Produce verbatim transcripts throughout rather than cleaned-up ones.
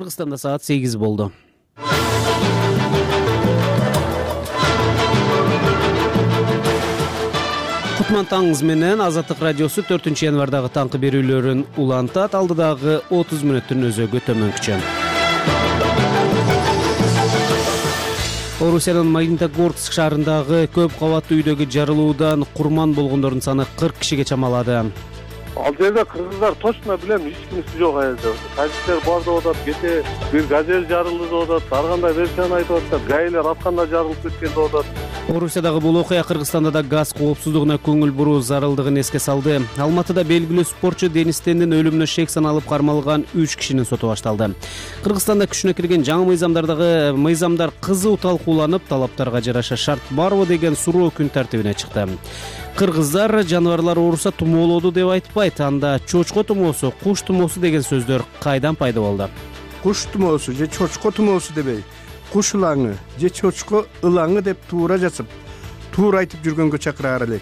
Кыргызстанда саат сегиз болду. Кутман таңыңыз менен Азаттык радиосу төртүнчү январдагы таңкы берүүлөрүн улантат. Алдыдагы отуз мүнөттүн өзөгү төмөнкүчө. Орусиянын Магнитогорск шаарындагы көп кабаттуу үйдөгү жарылуудан курман болгондордун саны кырк кишиге чамалады. Ал жерде кыргыздар точно билем, эч кимиси жок аялда. Такситтер бар деп атат, кете бир газель жарылды деп атат, ар кандай версияны айтып атышат, гаилер атканда жарылып кеткен деп атат. Орусиядагы бул окуя Кыргызстанда да газ коопсуздугуна көңүл буруу зарылдыгын эске салды. Алматыда белгилүү спортчу Денис Тендин өлүмүнө шек саналып кармалган үч кишинин соту башталды. Кыргызстанда күчүнө кирген жаңы мыйзамдардагы мыйзамдар кызуу талкууланып, талаптарга жараша шарт барбы деген суроо күн тартибине чыкты. Кыргыздар жаныбарлар ооруса тумоолоду деп айтпайт, анда чочко тумоосу, куш тумоосу деген сөздөр кайдан пайда болду? Куш тумоосу же чочко тумоосу дебей, куш ылаңы же чочко ылаңы деп туура жазып, туура айтып жүргөнгө чакыраар элек.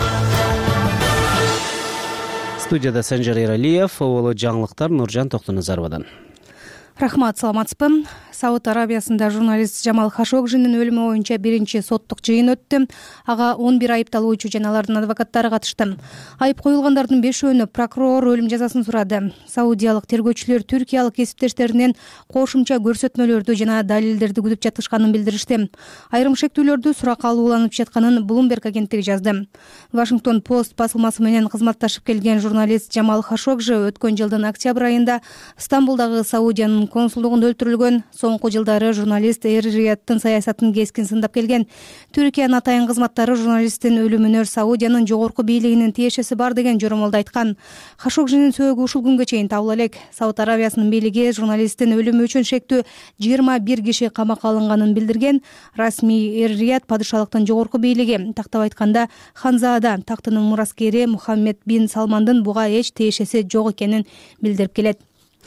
Студияда Санжар Эралиев, олу жаңылыктар Нуржан Токтоназаровадан. Рахмат, саламатсызбы. Сауд Арабиясында журналист Жамал Хашогжинин өлүмү боюнча биринчи соттук жыйын өттү. Ага он бир айыпталуучу жана алардын адвокаттары катышты. Айып коюлгандардын бешөөнү прокурор өлүм жазасын сурады. Саудиялык тергөөчүлөр түркиялык кесиптештеринен кошумча көрсөтмөлөрдү жана далилдерди күтүп жатышканын билдиришти. Айрым шектүүлөрдү суракка алууланып жатканын Bloomberg агенттиги жазды. Washington Post басылмасы менен кызматташып келген журналист Жамал Хашогжи өткөн жылдын октябрь айында Стамбулдагы Саудиянын консулдугунда өлтүрүлгөн. Соңку жылдары журналист Эр-Рияттын саясатын кескин сындап келген. Түркиянын атайын кызматтары журналисттин өлүмүнө Саудиянын жогорку бийлигинин тиешеси бар деген жоромолду айткан. Хашогжинин сөөгү ушул күнгө чейин табыла элек. Сауд Арабиясынын бийлиги журналисттин өлүмү үчүн шектүү жыйырма бир киши камакка алынганын билдирген. Расмий Эр-Рият падышалыктын жогорку бийлиги, тактап айтканда ханзаада тактынын мураскери Мухаммед бин Салмандын буга эч тиешеси жок экенин билдирип келет.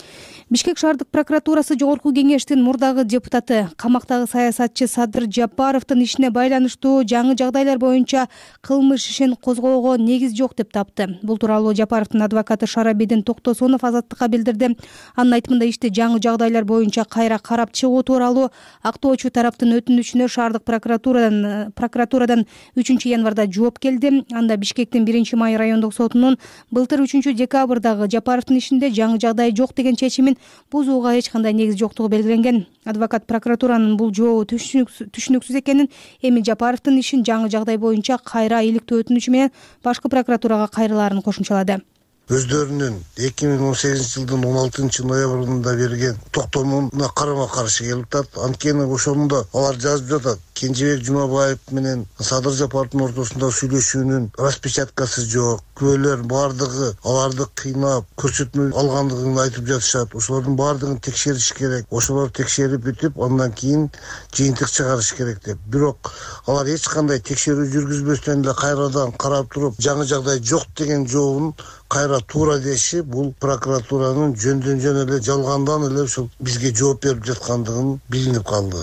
Бишкек шаардык прокуратурасы жогорку кеңештин мурдагы депутаты, камактагы саясатчы Садыр Жапаровдун ишине байланыштуу жаңы жагдайлар боюнча кылмыш ишин козгоого негиз жок деп тапты. Бул тууралуу Жапаровдун адвокаты Шарабидин Токтосонов Азаттыкка билдирди. Анын айтымында ишти жаңы жагдайлар боюнча кайра карап чыгуу тууралуу актоочу тараптын өтүнүчүнө шаардык прокуратурадан прокуратурадан үчүнчү январда жооп келди. Анда Бишкектин биринчи май райондук сотунун былтыр үчүнчү декабрдагы Жапаровдун ишинде жаңы жагдай жок деген чечимин бузууга эч кандай негиз жоктугу белгиленген. Адвокат прокуратуранын бул жообу түшүнүксүз экенин, эми Жапаровдун ишин жаңы жагдай боюнча кайра иликтөө өтүнүчү менен башкы прокуратурага кайрылаарын кошумчалады. Өздөрүнүн эки миң он сегизинчи жылдын он алтынчы ноябрында берген токтомуна карама каршы келип атат. Анткени ошондо алар жазып жатат: Кенжебек Жумабаев менен Садыр Жапаровдун ортосунда сүйлөшүүнүн распечаткасы жок. Күбөлөр бардыгы аларды кыйнап, көрсөтмө алгандыгын айтып жатышат. Ошолордун бардыгын текшериш керек. Ошолор текшерип бүтүп, андан кийин жыйынтык чыгарыш керек деп. Бирок алар эч кандай текшерүү жүргүзбөстөн эле кайрадан карап туруп, жаңы жагдай жок деген жообун кайра туура деши бул прокуратуранын жөндөн жөн эле жалгандан эле ушул бизге жооп берип жаткандыгын билинип калды.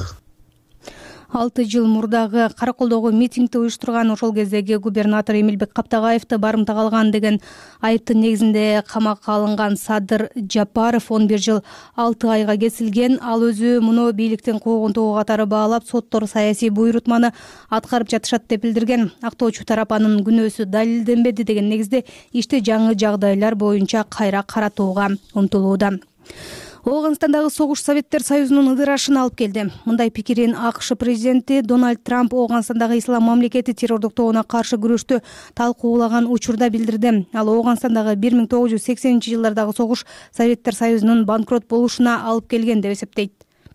алты жыл мурдагы Караколдогу митингди уюштурган ошол кездеги губернатор Эмилбек Каптагаевди барымтага алган деген айыптын негизинде камакка алынган Садыр Жапаров он бир жыл алты айга кесилген. Ал өзү муну бийликтин куугунтугу катары баалап, соттор саясий буйрутманы аткарып жатышат деп билдирген. Актоочу тарап анын күнөөсү далилденбеди деген негизде ишти жаңы жагдайлар боюнча кайра каратууга умтулууда. Ооганстандагы согуш Советтер Союзунун ыдырашына алып келди. Мындай пикирин АКШ президенти Дональд Трамп Ооганстандагы ислам мамлекети террордук тобуна каршы күрөштү талкуулаган учурда билдирди. Ал Ооганстандагы бир миң тогуз жүз сексенинчи жылдардагы согуш Советтер Союзунун банкрот болушуна алып келген деп эсептейт.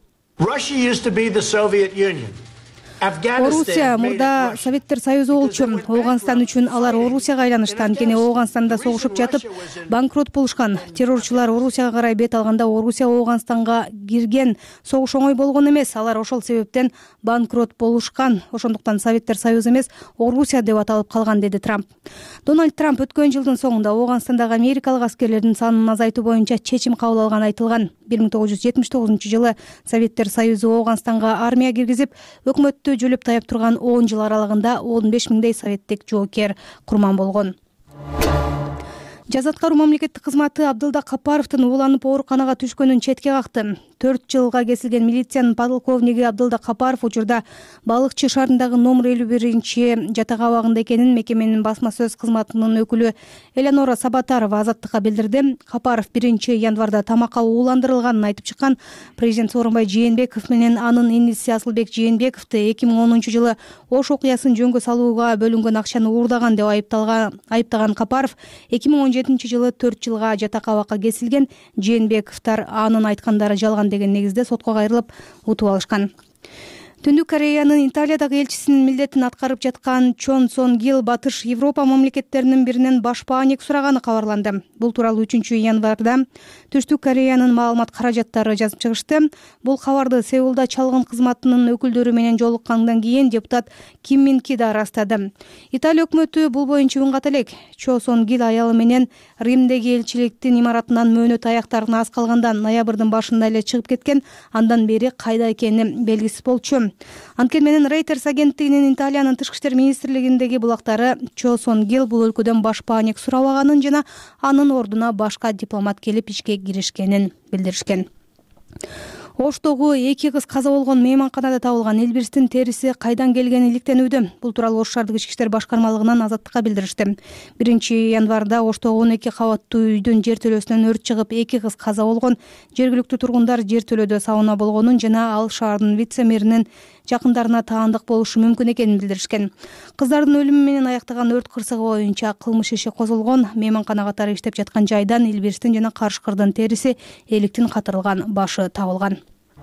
Орусия мурда Советтер Союзу болчу. Ооганстан үчүн алар Орусияга айланышты. Анткени Ооганстанда согушуп жатып банкрот болушкан. Террорчулар Орусияга карай бет алганда Орусия Ооганстанга кирген. Согуш оңой болгон эмес. Алар ошол себептен банкрот болушкан. Ошондуктан Советтер Союзу эмес, Орусия деп аталып калган, деди Трамп. Дональд Трамп өткөн жылдын соңунда Ооганстандагы америкалык аскерлердин санын азайтуу боюнча чечим кабыл алганы айтылган. бир миң тогуз жүз жетимиш тогузунчу жылы Советтер Союзу Ооганстанга армия киргизип, өкмөттү жөлөп таяп турган он жыл аралыгында он беш миңдей советтик жоокер курман болгон. Жаза аткаруу мамлекеттик кызматы Абдылда Капаровдун ууланып ооруканага түшкөнүн четке какты. төрт жылга кесилген милициянын подполковниги Абдылда Капаров учурда Балыкчы шаарындагы номер элүү биринчи жатак абагында экенин мекеменин басма сөз кызматынын өкүлү Элеонора Сабатарова Азаттыкка билдирди. Капаров биринчи январда тамакка ууландырылганын айтып чыккан. Президент Сооронбай Жээнбеков менен анын иниси Асылбек Жээнбековду эки миң онунчу жылы Ош окуясын жөнгө салууга бөлүнгөн акчаны уурдаган деп айыпталган айыптаган Капаров эки миң он жетинчи жылы төрт жылга жатак абакка кесилген. Жээнбековдор анын айткандары жалган деген негизде сотко кайрылып утуп алышкан. Түндүк Кореянын Италиядагы элчисинин милдетин аткарып жаткан Чон Сон Гил Батыш Европа мамлекеттеринин биринен баш бааник сураганы кабарланды. Бул тууралуу үчүнчү январда Түштүк Кореянын маалымат каражаттары жазып чыгышты. Бул кабарды Сеулда чалгын кызматынын өкүлдөрү менен жолуккандан кийин депутат Ким Мин Ки да ырастады. Италия өкмөтү бул боюнча үн ката элек. Чон Сон Гил аялы менен Римдеги элчиликтин имаратынан мөөнөт аяктарына аз калганда ноябрдын башында эле чыгып кеткен. Андан бери кайда экени белгисиз болчу. Анткени менен Reuters агенттигинин Италиянын тышкы иштер министрлигиндеги булактары Чон Сон Гил бул өлкөдөн баш бааник сурабаганын жана анын ордуна башка дипломат келип ишке киришкенин билдиришкен. Оштогу эки кыз каза болгон мейманканада табылган Элбирстин териси кайдан келгени иликтенүүдө. Бул тууралуу Ош шаардык ички иштер башкармалыгынан Азаттыкка билдиришти. биринчи январда Оштогу он эки кабаттуу үйдүн жертөлөсүнөн өрт чыгып, эки кыз каза болгон. Жергиликтүү тургундар жертөлөдө сауна болгонун жана ал шаардын вице-мэринин жакындарына таандык болушу мүмкүн экенин билдиришкен. Кыздардын өлүмү менен аяктаган өрт кырсыгы боюнча кылмыш иши козголгон. Мейманкана катары иштеп жаткан жайдан Элбирстин жана Карышкырдын териси, эликтин катырылган башы табылган.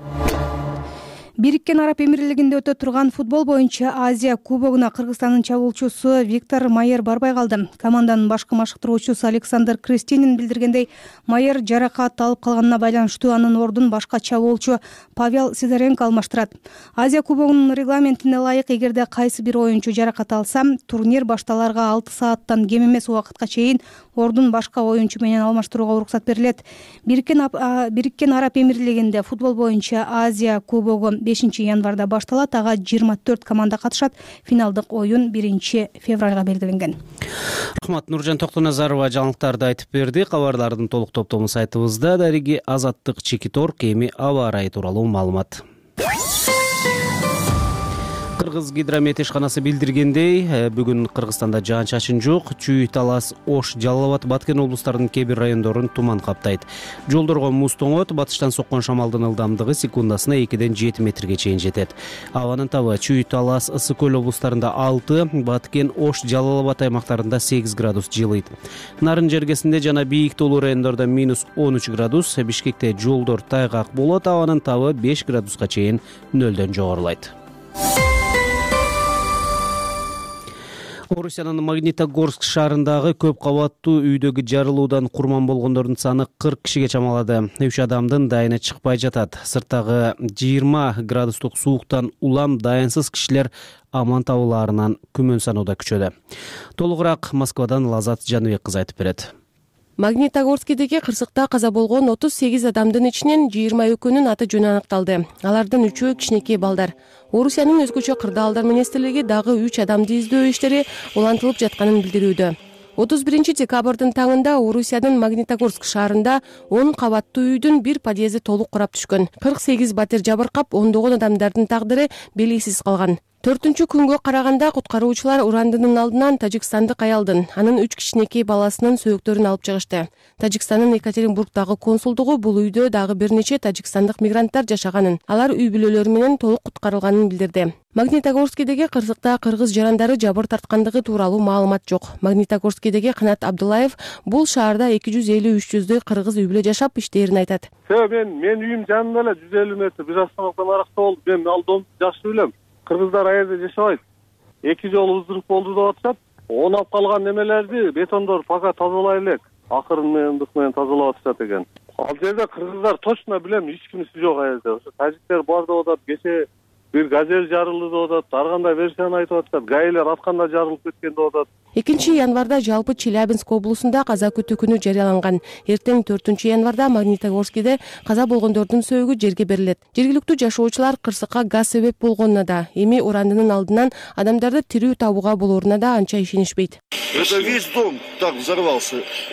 Бириккен Араб Эмирлигинде өтө турган футбол боюнча Азия кубогуна Кыргызстандын чабуулчусу Виктор Майер барбай калды. Команданын башкы машыктыруучусу Александр Крестинин билдиргендей, Майер жаракат алып калганына байланыштуу анын ордун башка чабуулчу Павел Сидоренко алмаштырат. Азия кубогунун регламентине ылайык, эгерде кайсы бир оюнчу жаракат алса, турнир башталарга алты сааттан кем эмес убакытка чейин ордун башка оюнчу менен алмаштырууга уруксат берилет. Бириккен Бириккен Араб Эмирлигинде футбол боюнча Азия кубогу бешинчи январда башталат. Ага жыйырма төрт команда катышат. Финалдык оюн биринчи февралга белгиленген. Рахмат. Нуржан Токтоназарова жаңылыктарды айтып берди. Кабарлардын толук топтому сайтыбызда дариги Азаттык Чекиторг эми аба ырайы тууралуу маалымат. Кыргыз гидромет ишканасы билдиргендей, бүгүн Кыргызстанда жаан-чачын жок. Чүй, Талас, Ош, Жалал Абад, Баткен облустарынын кээ бир райондорун туман каптайт. Жолдорго муз тоңот, батыштан соккон шамалдын ылдамдыгы секундасына экиден жети метрге чейин жетет. Абанын табы Чүй, Талас, Ысык Көл облустарында алты, Баткен, Ош, Жалал Абад аймактарында сегиз градус жылыйт. Нарын жергесинде жана бийик тоолуу райондордо минус он үч градус, Бишкекте жолдор тайгак болот, абанын табы беш градуска чейин нөлдөн жогорулайт. Орусиянын Магнитогорск шаарындагы көп кабаттуу үйдөгү жарылуудан курман болгондордун саны кырк кишиге чамалады. үч адамдын дайыны чыкпай жатат. Сырттагы жыйырма градустук сууктан улам дайынсыз кишилер аман табылаарынан күмөн саноодо күчөдө. Толугураак Москвадан Лазат Жаныбек кызы айтып берет. Магнитогорскидеги кырсыкта каза болгон отуз сегиз адамдын ичинен жыйырма экөөнүн аты жөнү аныкталды. Алардын үчөө кичинекей балдар. Орусиянын өзгөчө кырдаалдар министрлиги дагы үч адамды издөө иштери улантылып жатканын билдирүүдө. отуз биринчи декабрдын таңында Орусиянын Магнитогорск шаарында он кабаттуу үйдүн бир подъезди толук курап түшкөн. кырк сегиз батир жабыркап, ондогон адамдардын тагдыры белгисиз калган. төртүнчү күнгө караганда куткаруучулар урандынын алдынан тажикстандык аялдын, анын үч кичинекей баласынын сөөктөрүн алып чыгышты. Тажикстандын Екатеринбургдагы консулдугу бул үйдө дагы бир нече тажикстандык мигранттар жашаганын, алар үй бүлөлөрү менен толук куткарылганын билдирди. Магнитогорскидеги кырсыкта кыргыз жарандары жабыр тарткандыгы тууралуу маалымат жок. Магнитогорскидеги Канат Абдулаев бул шаарда эки жүз элүү үч жүздөй кыргыз үй бүлө жашап иштээрин айтат. Мен мен үйүм жанында эле жүз элүү метр бир автоматтан аракта болду. Мен ал домду жакшы билем. Кыргыздар аерде жашабайт. Эки жолу ыздырып болду деп атышат. Онап калган немелерди бетондор пока тазалай элек. Акырын менен ындык менен тазалап атышат экен. Ал жерде кыргыздар точно билем, эч кимиси жок аерде. Ошо тажиктер бар деп атат. Кече бир газель жарылды деп атат. Ар кандай версияны айтып атышат. Гаилер атканда жарылып кеткен деп атат. экинчи январда жалпы Челябинск облусунда каза күтүү күнү жарыяланган. Эртең төртүнчү январда Магнитогорскиде каза болгондордун сөөгү жерге берилет. Жергиликтүү жашоочулар кырсыкка газ себеп болгонуна да, эми урандынын алдынан адамдарды тирүү табууга болоруна да анча ишенишпейт. Это весь дом так взорвался.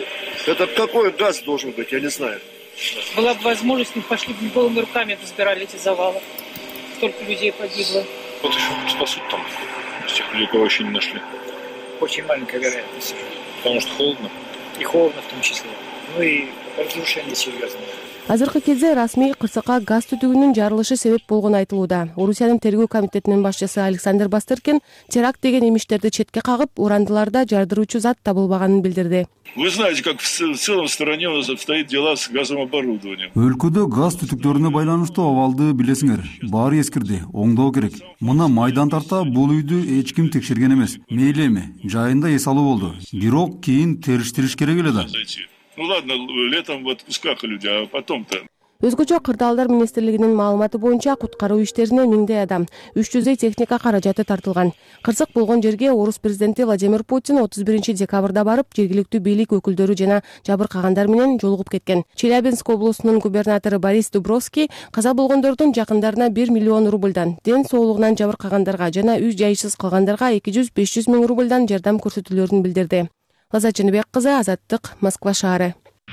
Это какой газ должен быть, я не знаю. Была бы возможность, мы пошли бы голыми руками разбирали эти завалы. Столько людей погибло. Вот еще спасут там, с тех людей, кого еще не нашли. Очень маленькая вероятность. Потому что холодно. И холодно в том числе. Ну и разрушения серьезные. Азыркы кезде расмий кырсыкка газ түтүгүнүн жарылышы себеп болгону айтылууда. Орусиянын тергөө комитетинин башчысы Александр Бастыркин теракт деген эмиштерди четке кагып, урандыларда жардыруучу зат табылбаганын билдирди. Вы знаете, как в целом стране у нас обстоят дела с газовым оборудованием. Өлкөдө газ түтүктөрүнө байланыштуу абалды билесиңер. Баары эскирди, оңдоо керек. Мына майдан тарта бул үйдү эч ким текшерген эмес. Мейли эми, жайында эс алуу болду. Бирок кийин териштириш керек эле да. Ну ладно, летом в отпусках люди, а потом-то... Өзгөчө кырдаалдар министрлигинин маалыматы боюнча куткаруу иштерине миңдей адам, үч жүздөй техника каражаты тартылган. Кырсык болгон жерге орус президенти Владимир Путин отуз биринчи декабрда барып, жергиликтүү бийлик өкүлдөрү жана жабыркагандар менен жолугуп кеткен. Челябинск облусунун губернатору Борис Дубровский каза болгондордун жакындарына бир миллион рубльдан, ден соолугунан жабыркагандарга жана үй жайсыз калгандарга эки жүз беш жүз миң рубльдан жардам көрсөтүлөрүн билдирди. Лаза Чыныбек кызы, Азаттык, Москва шаары.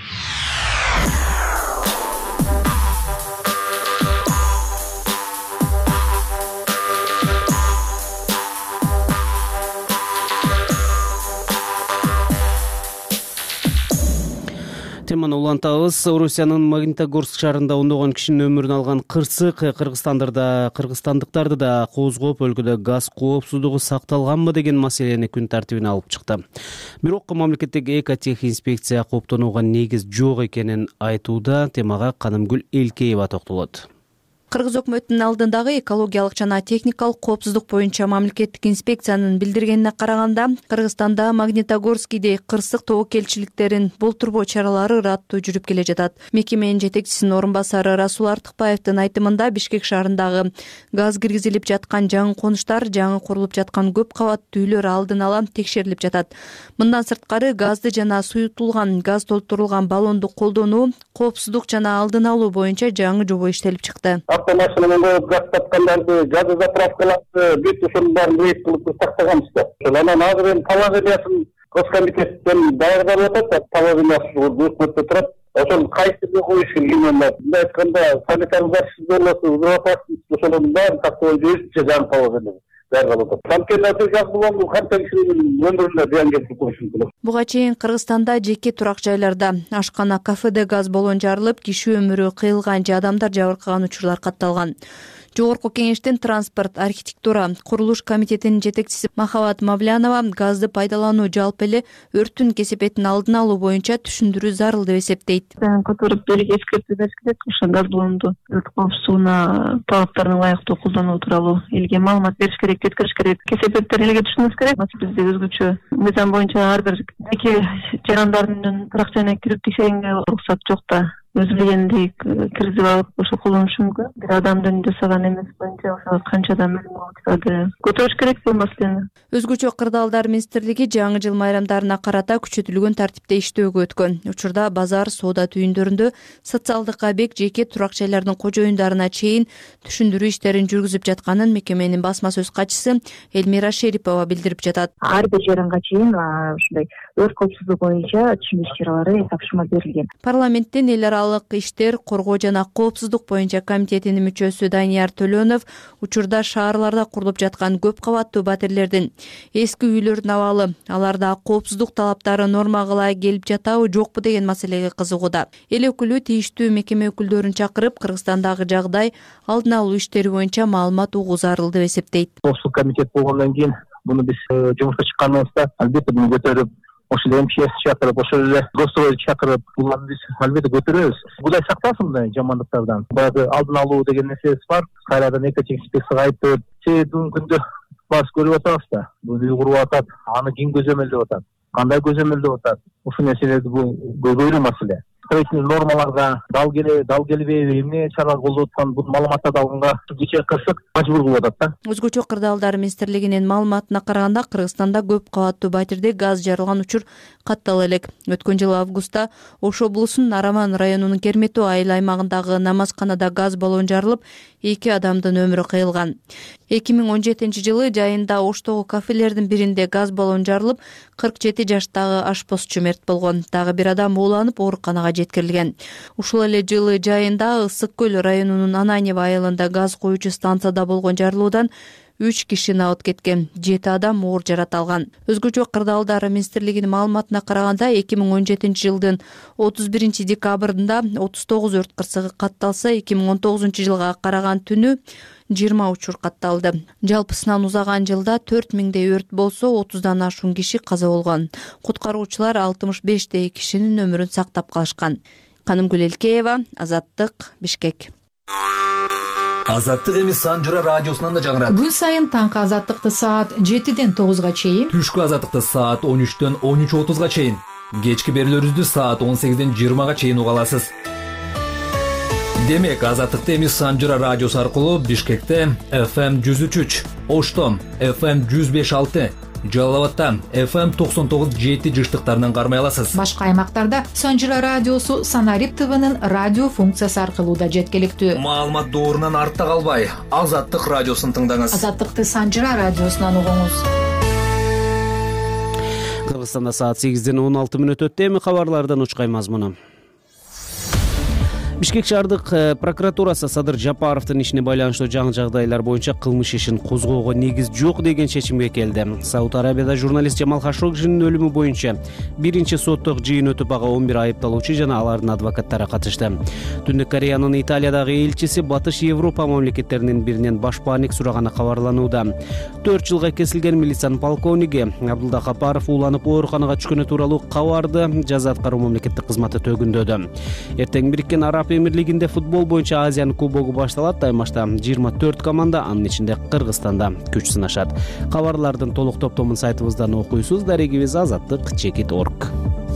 Теманы улантабыз. Орусиянын Магнитогорск шаарында ондогон кишинин өмүрүн алган кырсык кыргызстандырда кыргызстандыктарды да козгоп, өлкөдө газ коопсуздугу сакталганбы деген маселени күн тартибине алып чыкты. Бирок мамлекеттик экотехинспекция кооптонууга негиз жок экенин айтууда. Темага Канымгүл Элкеева токтолот. Кыргыз өкмөтүнүн алдындагы экологиялык жана техникалык коопсуздук боюнча мамлекеттик инспекциянын билдиргенине караганда, Кыргызстанда Магнитогорскийдей кырсык тобокелчиликтерин болтурбоо чаралары ыраттуу жүрүп келе жатат. Мекеменин жетекчисинин орун басары Расул Артыкбаевдин айтымында, Бишкек шаарындагы газ киргизилип жаткан жаңы конуштар, жаңы курулуп жаткан көп кабаттуу үйлөр алдын ала текшерилип жатат. Мындан сырткары газды жана суютулган газ толтурулган баллонду колдонуу, коопсуздук жана алдын алуу боюнча жаңы жобо иштелип чыкты. Автомашинаны коюп газ тапкандарды, газы заправкаларды бүт ушунун баарын рейд кылып тактаганбыз да. Анан азыр эми положениясын Госкомитеттен даярдалып атат, положениясы өкмөттө турат. Ошол кайсыны коюш керек именно. Мындай айтканда, санитарлык защита, безопасность ошонун баарын тактабай жүрүшүнчө жаңы положение даярдалып атат. Анткени газ баллону канча кишинин өмүрүнө зыян келтирип коюшу мүмкүн. Буга чейин Кыргызстанда жеке турак жайларда ашкана, кафеде газ баллон жарылып, киши өмүрү кыйылган же адамдар жабыркаган учурлар катталган. Жогорку кеңештин транспорт, архитектура, курулуш комитетинин жетекчиси Махабат Мавлянова газды пайдалануу жалпы эле өрттүн кесепетин алдын алуу боюнча түшүндүрүү зарыл деп эсептейт. Которуп элге эскертүү бериш керек, ошо газ баллонду өрт коопсуздугуна талаптарына ылайыктуу колдонуу тууралуу элге маалымат бериш керек, жеткириш керек. Кесепеттерди элге түшүнүш керек. Бизде өзгөчө мыйзам боюнча ар бир жеке жарандардын турак жайына кирип текшергенге уруксат жок да. Өзү билгендей киргизип алып ошо колдонушу мүмкүн. Бир адамдын жасаган эмес боюнча ошо канча адам өлүм болуп жатады. Көтөрүш керек бул маселени. Өзгөчө кырдаалдар министрлиги жаңы жыл майрамдарына карата күчөтүлгөн тартипте иштөөгө өткөн. Учурда базар, соода түйүндөрүндө социалдык объект, жеке турак жайлардын кожоюндарына чейин түшүндүрүү иштерин жүргүзүп жатканын мекеменин басма сөз катчысы Элмира Шерипова билдирип жатат. Ар бир жаранга чейин ушундай өрт коопсуздугу боюнча түшүндүрүү чаралары тапшырма берилген. Парламенттин эл аралык иштер, коргоо жана коопсуздук боюнча комитетинин мүчөсү Данияр Төлөнов учурда шаарларда курулуп жаткан көп кабаттуу батирлердин эски үйлөрүнүн абалы, аларда коопсуздук талаптары нормага ылайык келип жатабы, жокпу деген маселеге кызыгууда. Эл өкүлү тийиштүү мекеме өкүлдөрүн чакырып, Кыргызстандагы жагдай, алдын алуу иштери боюнча маалымат угуу зарыл деп эсептейт. Коопсуздук комитет болгондон кийин муну биз жумушка чыкканыбызда албетте муну көтөрүп, ошол МЧС чакырып, ошол эле Госстройлду чакырып, буларды биз албетте көтөрөбүз. Кудай сактасын мындай жамандыктардан. Баягы алдын алуу деген нерсебиз бар. Кайрадан экотехинспекцияга айтып, себеби бүгүнкү күндө бас көрүп атабыз да. Бул үй куруп атат, аны ким көзөмөлдөп атат, кандай көзөмөлдөп атат. Ушул нерселерди бул көйгөйлүү маселе. строительный нормаларга дал келе дал келбейби эмне чара колдоп аткан бул маалыматтарды алганга кечээ кырсык мажбур кылып атат да. Өзгөчө кырдаалдар министрлигинин маалыматына караганда Кыргызстанда көп кабаттуу батирде газ жарылган учур каттала элек. Өткөн жылы августта Ош облусунун Нараман районунун Кермету айыл аймагындагы намазканада газ баллон жарылып, эки адамдын өмүрү кыйылган. эки миң он жетинчи жылы жайында Оштогу кафелердин биринде газ баллон жарылып, кырк жети жаштагы ашпозчу мерт болгон. Дагы бир адам ууланып ооруканага жеткирилген. Ушул эле жылы жайында Ысык көл районунун Ананьево айылында газ коюучу станцияда болгон жарылуудан үч киши набыт кеткен, жети адам оор жарат алган. Өзгөчө кырдаалдар министрлигинин маалыматына караганда эки миң он жетинчи жылдын отуз биринчи декабрында отуз тогуз өрт кырсыгы катталса, эки миң он тогузунчу жылга караган түнү жыйырма учур катталды. Жалпысынан узаган жылда төрт миңдей өрт болсо, отуздан ашуун киши каза болгон. Куткаруучулар алтымыш бештей кишинин өмүрүн сактап калышкан. Канымгүл Элкеева, Азаттык, Бишкек. Азаттык эми Санжыра радиосунан да жаңырат. Күн сайын таңкы азаттыкты саат жетиден тогузга чейин, түшкү азаттыкты саат он үчтөн он үч отузга чейин, кечки берүүлөрүбүздү саат он сегизден жыйырмага чейин уга аласыз. Демек, азаттыкты эми Санжыра радиосу аркылуу Бишкекте эф эм жүз үч үч, Ошто эф эм жүз беш алты, Жалал абадта эф эм токсон тогуз жети жыштыктарынан кармай аласыз. Башка аймактарда Санжыра радиосу Санарип ТВнын радио функциясы аркылуу да жеткиликтүү. Маалымат доорунан артта калбай, Азаттык радиосун тыңдаңыз. Азаттыкты Санжыра радиосунан угуңуз. Кыргызстанда саат сегизден он алты мүнөт өттү. Эми кабарлардан учкай мазмуну. Бишкек шаардык прокуратурасы Садыр Жапаровдун ишине байланыштуу жаңы жагдайлар боюнча кылмыш ишин козгоого негиз жок деген чечимге келди. Сауд Арабияда журналист Жамал Хашогжинин өлүмү боюнча биринчи соттук жыйын өтүп, ага он бир айыпталуучу жана алардын адвокаттары катышты. Түндүк Кореянын Италиядагы элчиси Батыш Европа мамлекеттеринин биринен башпаанек сураганы кабарланууда. төрт жылга кесилген милициянын полковниги Абдулда Капаров ууланып ооруканага түшкөнү тууралуу кабарды жаза аткаруу мамлекеттик кызматы төгүндөдү. Эртең Бириккен Араб Эмирлигинде футбол боюнча Азиянын кубогу башталат. Аймашта жыйырма төрт команда, анын ичинде Кыргызстанда күч сынашат. Кабарлардын толук топтомун сайтыбыздан окуйсуз. Дарегибиз азаттык чекит точка орг.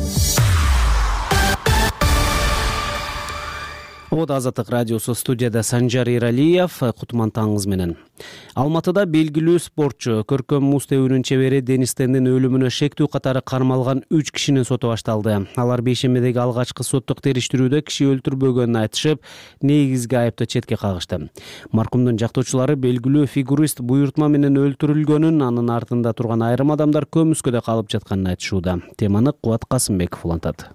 Ода Азаттык радиосу, студияда Санжар Иралиев. Кутман таңыңыз менен. Алматыда белгилүү спортчу, көркөм муз тебүүнүн чебери Денис Тендин өлүмүнө шектүү катары кармалган үч кишинин соту башталды. Алар бейшембидеги алгачкы соттук териштирүүдө киши өлтүрбөгөнүн айтышып, негизги айыпты четке кагышты. Маркумдун жактоочулары белгилүү фигурист буйртма менен өлтүрүлгөнүн, анын артында турган айрым адамдар көмүскөдө калып жатканын айтышууда. Теманы Кубат Касымбеков улантат.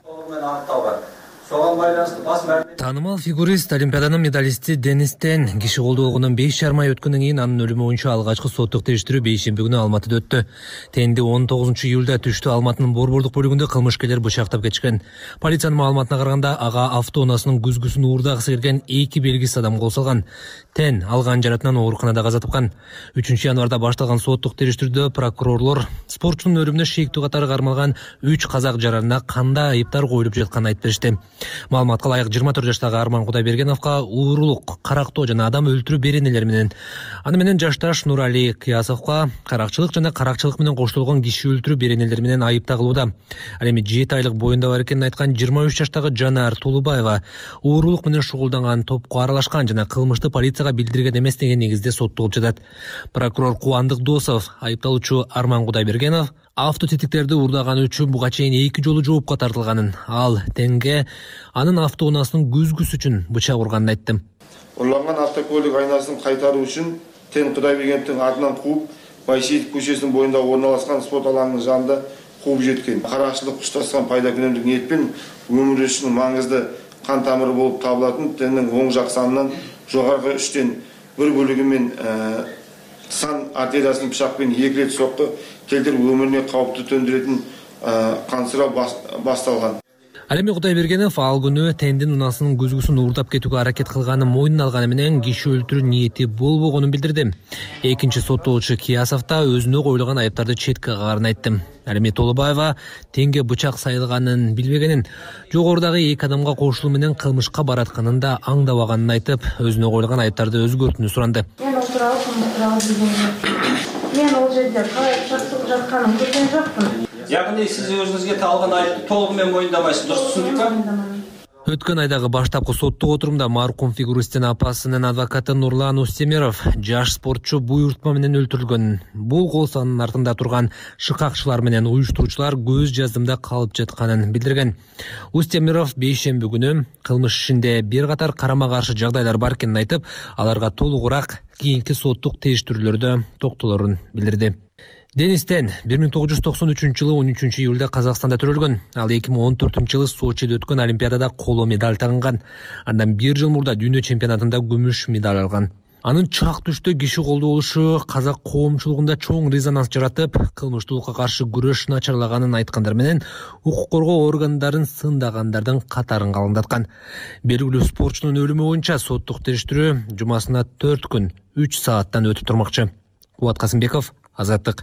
Таанымал фигурист, олимпиаданын медалисти Денис Тен киши колдолгондон беш жарым ай өткөндөн кийин анын өлүмү боюнча алгачкы соттук териштирүү бейшемби күнү Алматыда өттү. Тенди он тогузунчу июлда түштө Алматынын Борбордук бөлүгүндө кылмышкерлер бычактап кетишкен. Полициянын маалыматына караганда, ага автоунаасынын күзгүсүн уурдагысы келген эки белгисиз адам кол салган. Тен алган жаратынан ооруканада каза тапкан. үчүнчү январда башталган соттук териштирүүдө прокурорлор спортчунун өлүмүнө шектүү катары кармалган үч казак жаранына кандай айыптар коюлуп жатканын айтып беришти. Маалыматка ылайык жыйырма төрт жаштагы Арман Кудайбергеновго уурулук, карактоо жана адам өлтүрүү беренелери менен, аны менен жашташ Нурали Кыясовго каракчылык жана каракчылык менен коштолгон киши өлтүрүү беренелери менен айып тагылууда. Ал эми жети айлык боюнда бар экенин айткан жыйырма үч жаштагы Жанар Тулубаева уурулук менен шугулданган топко аралашкан жана кылмышты полицияга билдирген эмес деген негизде соттолуп жатат. Прокурор Кубандык Досов айыпталуучу Арман Кудайбергенов автотетиктерди уурдаганы үчүн буга чейин эки жолу жоопко тартылганын, ал Тенге анын автоунаасынын күзгүсү үчүн бычак урганын айтты. Урланган автокөлүк айнасын кайтаруу үчүн Тен Кудайбергеновдун атынан кууп, Байсейитов көчөсүнүн боюнда орналашкан спорт алаңынын жанында кууп жеткен. Каракчылык ушташкан пайда күнөмдүк ниетпен өмүр үчүн маңызды кан тамыры болуп табылатын Тендин оң жак санынан жогорку үчтөн бир бөлүгү сан артериясын пышакпен эки рет сокку келтирип өмүрүнө каупту төндүрөтүн кансыроо башталган. Ал эми Кудайбергенов ал күнү Тендин унаасынын күзгүсүн уурдап кетүүгө аракет кылганын мойнуна алганы менен киши өлтүрүү ниети болбогонун билдирди. Экинчи соттолуучу Киясов да өзүнө коюлган айыптарды четке кагарын айтты. Ал эми Толубаева Тенге бычак сайылганын билбегенин, жогорудагы эки адамга кошулуу менен кылмышка баратканын да аңдабаганын айтып, өзүнө коюлган айыптарды өзгөртүүнү суранды. Мен отурабы, мен ол жерде калай жатканын көргөн жокмун. яғни сіз өзіңізге тағылған айыпты толығымен мойындамайсыз, дұрыс түсіндік па? Өткөн айдагы баштапкы соттук отурумда маркум фигуристтин апасынын адвокаты Нурлан Устемиров жаш спортчу буйртма менен өлтүрүлгөн. Бул кол санынын артында турган шыкакчылар менен уюштуруучулар көз жаздымда калып жатканын билдирген. Устемиров бейшемби күнү кылмыш ишинде бир катар карама каршы жагдайлар бар экенин айтып, аларга толугураак кийинки соттук териштирүүлөрдө токтолорун билдирди. Денистен бир миң тогуз жүз токсон үчүнчү жылы он үчүнчү июлда Казакстанда төрөлгөн. Ал эки миң он төртүнчү жылы Сочиде өткөн Олимпиадада коло медаль тагынган. Андан бир жыл мурда дүйнө чемпионатында күмүш медаль алган. Анын чак түштө киши колдоо болушу казак коомчулугунда чоң резонанс жаратып, кылмыштуулукка каршы күрөш начарлаганын айткандар менен укук коргоо органдарын сындагандардын катарын калыңдаткан. Белгилүү спортчунун өлүмү боюнча соттук териштирүү жумасына төрт күн үч сааттан өтүп турмакчы. Кубат Касымбеков, Азаттык.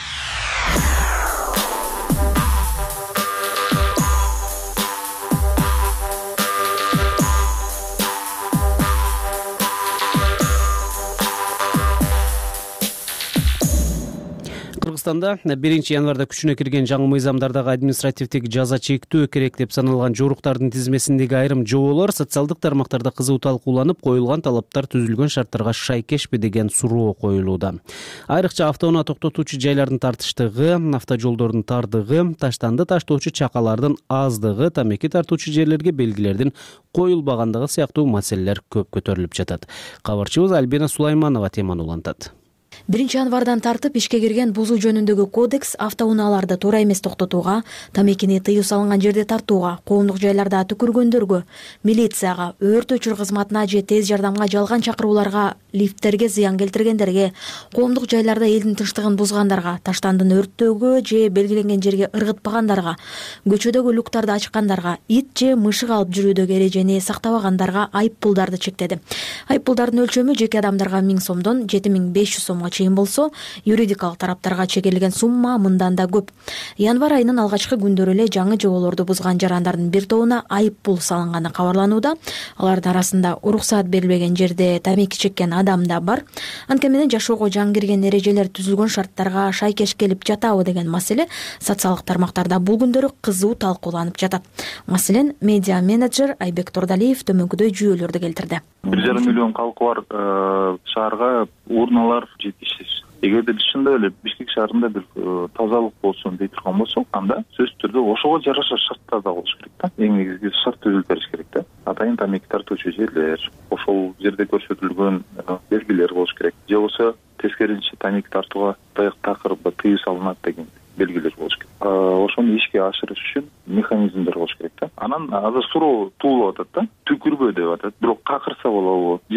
Кыргызстанда биринчи январда күчүнө кирген жаңы мыйзамдардагы административдик жаза чектөө керек деп саналган жоруктардын тизмесиндеги айрым жоболор социалдык тармактарда кызуу талкууланып, коюлган талаптар түзүлгөн шарттарга шайкешпи деген суроо коюлууда. Айрыкча автоунаа токтотуучу жайлардын тартыштыгы, автожолдордун тардыгы, таштанды таштоочу чакалардын аздыгы, тамеки тартуучу жерлерге белгилердин коюлбагандыгы сыяктуу маселелер көп көтөрүлүп жатат. Кабарчыбыз Альбина Сулайманова теманы улантат. биринчи январдан тартып ишке кирген бузуу жөнүндөгү кодекс автоунааларды туура эмес токтотууга, тамекини тыюу салынган жерде тартууга, коомдук жайларда түкүргөндөргө, милицияга, өрт өчүрүү кызматына же тез жардамга жалган чакырууларга, лифттерге зыян келтиргендерге, коомдук жайларда элдин тынчтыгын бузгандарга, таштандын өрттөөгө же белгиленген жерге ыргытпагандарга, көчөдөгү люктарды ачкандарга, ит же мышык алып жүрүүдөгү эрежени сактабагандарга айып пулдарды чектеди. Айып пулдардын өлчөмү жеке адамдарга миң сомдон жети миң беш жүз сомго чейин болсо, юридикалык тараптарга чегерилген сумма мындан да көп. Январ айынын алгачкы күндөрү эле жаңы жоболорду бузган жарандардын бир тобуна айып пул салынганы кабарланууда. Алардын арасында уруксаат берилбеген жерде тамеки чеккен адам да бар. Анткени менен жашоого жаңы кирген эрежелер түзүлгөн шарттарга шайкеш келип жатабы деген маселе социалдык тармактарда бул күндөрү кызуу талкууланып жатат. Маселен, медиа менеджер Айбек Тордалиев төмөнкүдөй жүйөлөрдү келтирди. бир жарым миллион калкы бар шаарга урналар жетишсиз. Эгерде биз чындап эле Бишкек шаарында бир тазалык болсун дей турган болсок, анда сөзсүз түрдө ошого жараша шарттар да болуш керек да. Эң негизги шарт түзүлүп бериш керек да. Атайын тамеки тартуучу жерлер, ошол жерде көрсөтүлгөн белгилер болуш керек. Же болбосо тескерисинче тамеки тартууга даяк такырып тыюу салынат деген белгилер болуш керек. Ошону ишке ашырыш үчүн механизмдер болуш керек да. Анан азыр суроо туулуп атат да. Түкүрбө деп атат. Бирок какырса болобу, же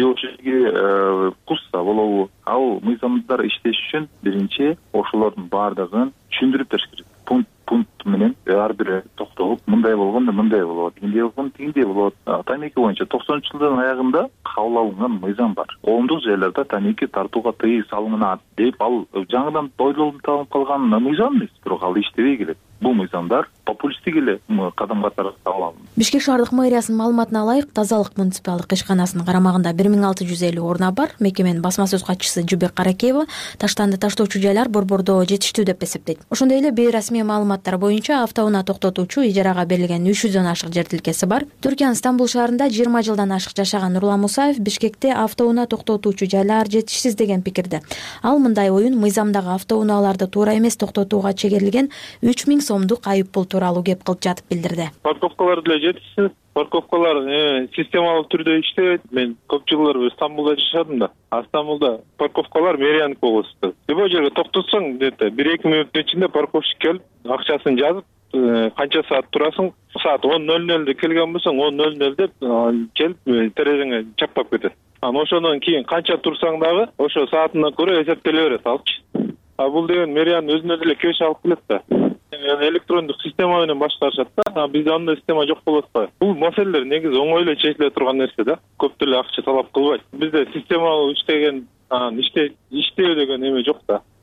ошого кусса болобу? Ал мыйзамдар иштеш үчүн биринчи ошолордун баардыгын түшүндүрүп бериш керек. Пункт пункт менен ар бири токтолуп, мындай болгондо мындай болот, тигиндей болгондо тигиндей болот. Тамеки боюнча токсонунчу жылдын аягында кабыл алынган мыйзам бар. Коомдук жайларда тамеки тартууга тыюу салынат деп, ал жаңыдан ойлонуп табылып калган мыйзам эмес, бирок ал иштебей келет. Бул мыйзамдар популисттик эле кадам катары табылган. Бишкек шаардык мэриясынын маалыматына ылайык, тазалык муниципалдык ишканасынын карамагында бир миң алты жүз элүү орна бар. Мекеменин басма сөз катчысы Жубек Каракеева таштанды таштоочу жайлар борбордо жетиштүү деп эсептейт. Ошондой эле бейрасмий маалыматтар боюнча автоунаа токтотуучу ижарага берилген үч жүздөн ашык жер тилкеси бар. Түркиянын Стамбул шаарында жыйырма жылдан ашык жашаган Нурлан Мусаев Бишкекте автоунаа токтотуучу жайлар жетишсиз деген пикирде. Ал мындай оюн мыйзамдагы автоунааларды туура эмес токтотууга чегерилген үч миң сомдук айып пул тууралуу кеп кылып жатып билдирди. Парковкалар деле жетишсиз. Парковкалар системалуу түрдө иштебейт. Мен көп жылдар Стамбулда жашадым да. А Стамбулда парковкалар мэрияныкы болсу. Любой жерге токтотсоң, бир эки мүнөттүн ичинде парковщик келип, акчасын жазып, канча саат турасың, саат он нөл нөлдө келген болсоң, он нөл нөл деп келип терезеңе чаппап кетет. Анан ошондон кийин канча турсаң дагы, ошо саатына көрө эсептеле берет алчы. А бул деген мэриянын өзүнө деле кеш алып келет да. Электрондук система менен башкарышат да. Бизде андай система жок болот да. Бул маселелер негизи оңой эле чечиле турган нерсе да. Көп деле акча талап кылбайт. Бизде системалуу иштеген, иште иштөө деген эме жок да.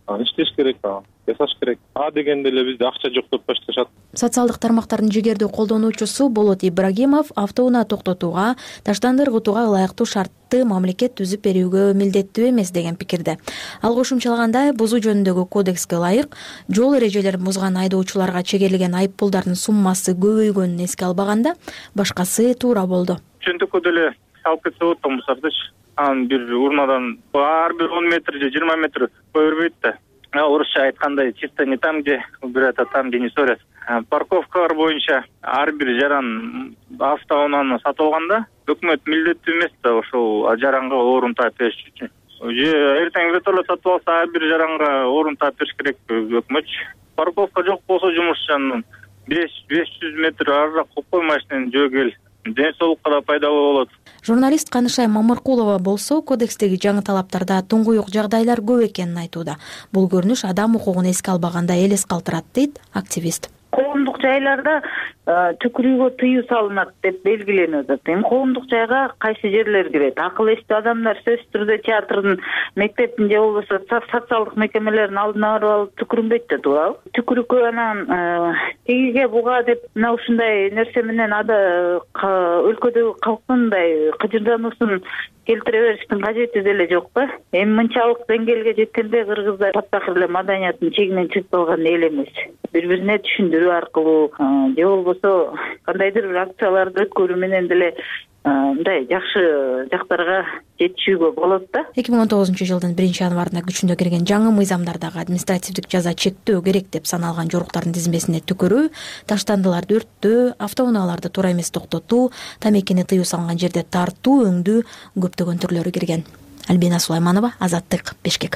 иштеш керек, жасаш керек. А дегенде эле бизде акча жок деп башташат. Социалдык тармактардын жигердүү колдонуучусу Болот Ибрагимов автоунаа токтотууга, таштанды ыргытууга ылайыктуу шартты мамлекет түзүп берүүгө милдеттүү эмес деген пикирде. Ал кошумчалагандай, бузуу жөнүндөгү кодекске ылайык жол эрежелерин бузган айдоочуларга чегерилген айып пулдардын суммасы көбөйгөнүн эске албаганда, башкасы туура болду. Чөнтөккө деле алып кетсе болот мусардычы. Анын бир урнадан ар бир он метр же жыйырма метр кое бербейт да. Орусча айткандай, чисто не там, где убирают, а там, где не ссорят. Парковкалар боюнча ар бир жаран автоунааны сатып алганда өкмөт милдеттүү эмес да ошол жаранга орун таап бериш үчүн. Же эртең вертоле сатып алса ар бир жаранга орун таап бериш керек өкмөт. Парковка жок болсо жумушчанын беш жүз метр арыраак коюп кой машинени жөгөл. Ден соолукка да пайдалуу болот. Журналист Канышай Мамыркулова болсо, кодекстеги жаңы талаптарда туңгуюк жагдайлар көп экенин айтууда. Бул көрүнүш адам укугун эске албаганда элес калтырат, дейт активист. Коомдук жайларда түкүрүүгө тыюу салынат деп белгиленип атат. Эми коомдук жайга кайсы жерлер кирет? Акыл эстүү адамдар сөзсүз түрдө театрдын, мектептин же болбосо социалдык мекемелердин алдына барып алып түкүрүнбөйт да, туурабы? Түкүрүккө анан тегиге буга деп мына ушундай нерсе менен ада өлкөдөгү калктын мындай кыжырдануусун келтире бериштин кажети деле жок да. Эми мынчалык деңгээлге жеткенде кыргыздар таптакыр эле маданияттын чегинен чыгып калган эл эмес. Бири-бирине түшүндүрүү аркылуу же болбосо кандайдыр бир акцияларды өткөрүү менен деле мындай жакшы жактарга жетишүүгө болот да. эки миң он тогузунчу жылдын биринчи январында күчүнө кирген жаңы мыйзамдардагы административдик жаза чектөө керек деп саналган жоруктардын тизмесине түкүрүү, таштандыларды өрттөө, автоунааларды туура эмес токтотуу, тамекини тыюу салынган жерде тартуу, өңдүү көптөгөн түрлөрү кирген. Альбина Сулайманова, Азаттык, Бишкек.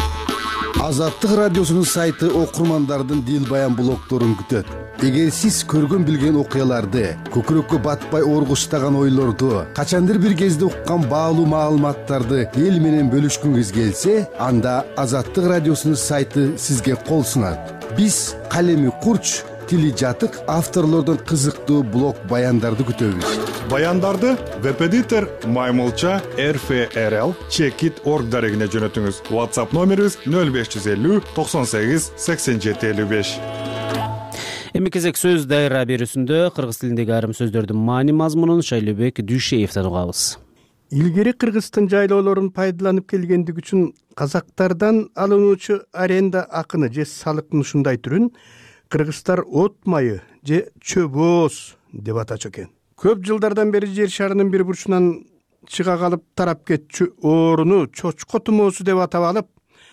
Азаттык радиосунун сайты окурмандардын дил баян блогдорун күтөт. Эгер сиз көргөн билген окуяларды, көкүрөккө батпай оргуштаган ойлорду, качандыр бир кезде уккан баалуу маалыматтарды эл менен бөлүшкүңүз келсе, анда Азаттык радиосунун сайты сизге кол сунат. Биз калеми курч, тили жатык авторлордун кызыктуу блог баяндарды күтөбүз. Баяндарды веб-эдитор Маймылча эр эф эр эл чекит точка орг дарегине жөнөтүңүз. WhatsApp номерибиз нөл беш жүз элүү токсон сегиз сексен жети элүү беш. Эми кезек сөз дайра берүүсүндө кыргыз тилиндеги айрым сөздөрдүн маани мазмунун Шайлебек Дүйшеевден угабыз. Илгери Кыргызстан жайлоолорун пайдаланып келгендик үчүн казактардан алынуучу аренда акыны же салыктын ушундай түрүн кыргыздар от майы же чөбөөз деп атачу экен. Көп жылдардан бери жер шарынын бир бурчунан чыга калып тарап кетчү ооруну чочко тумоосу деп атап алып,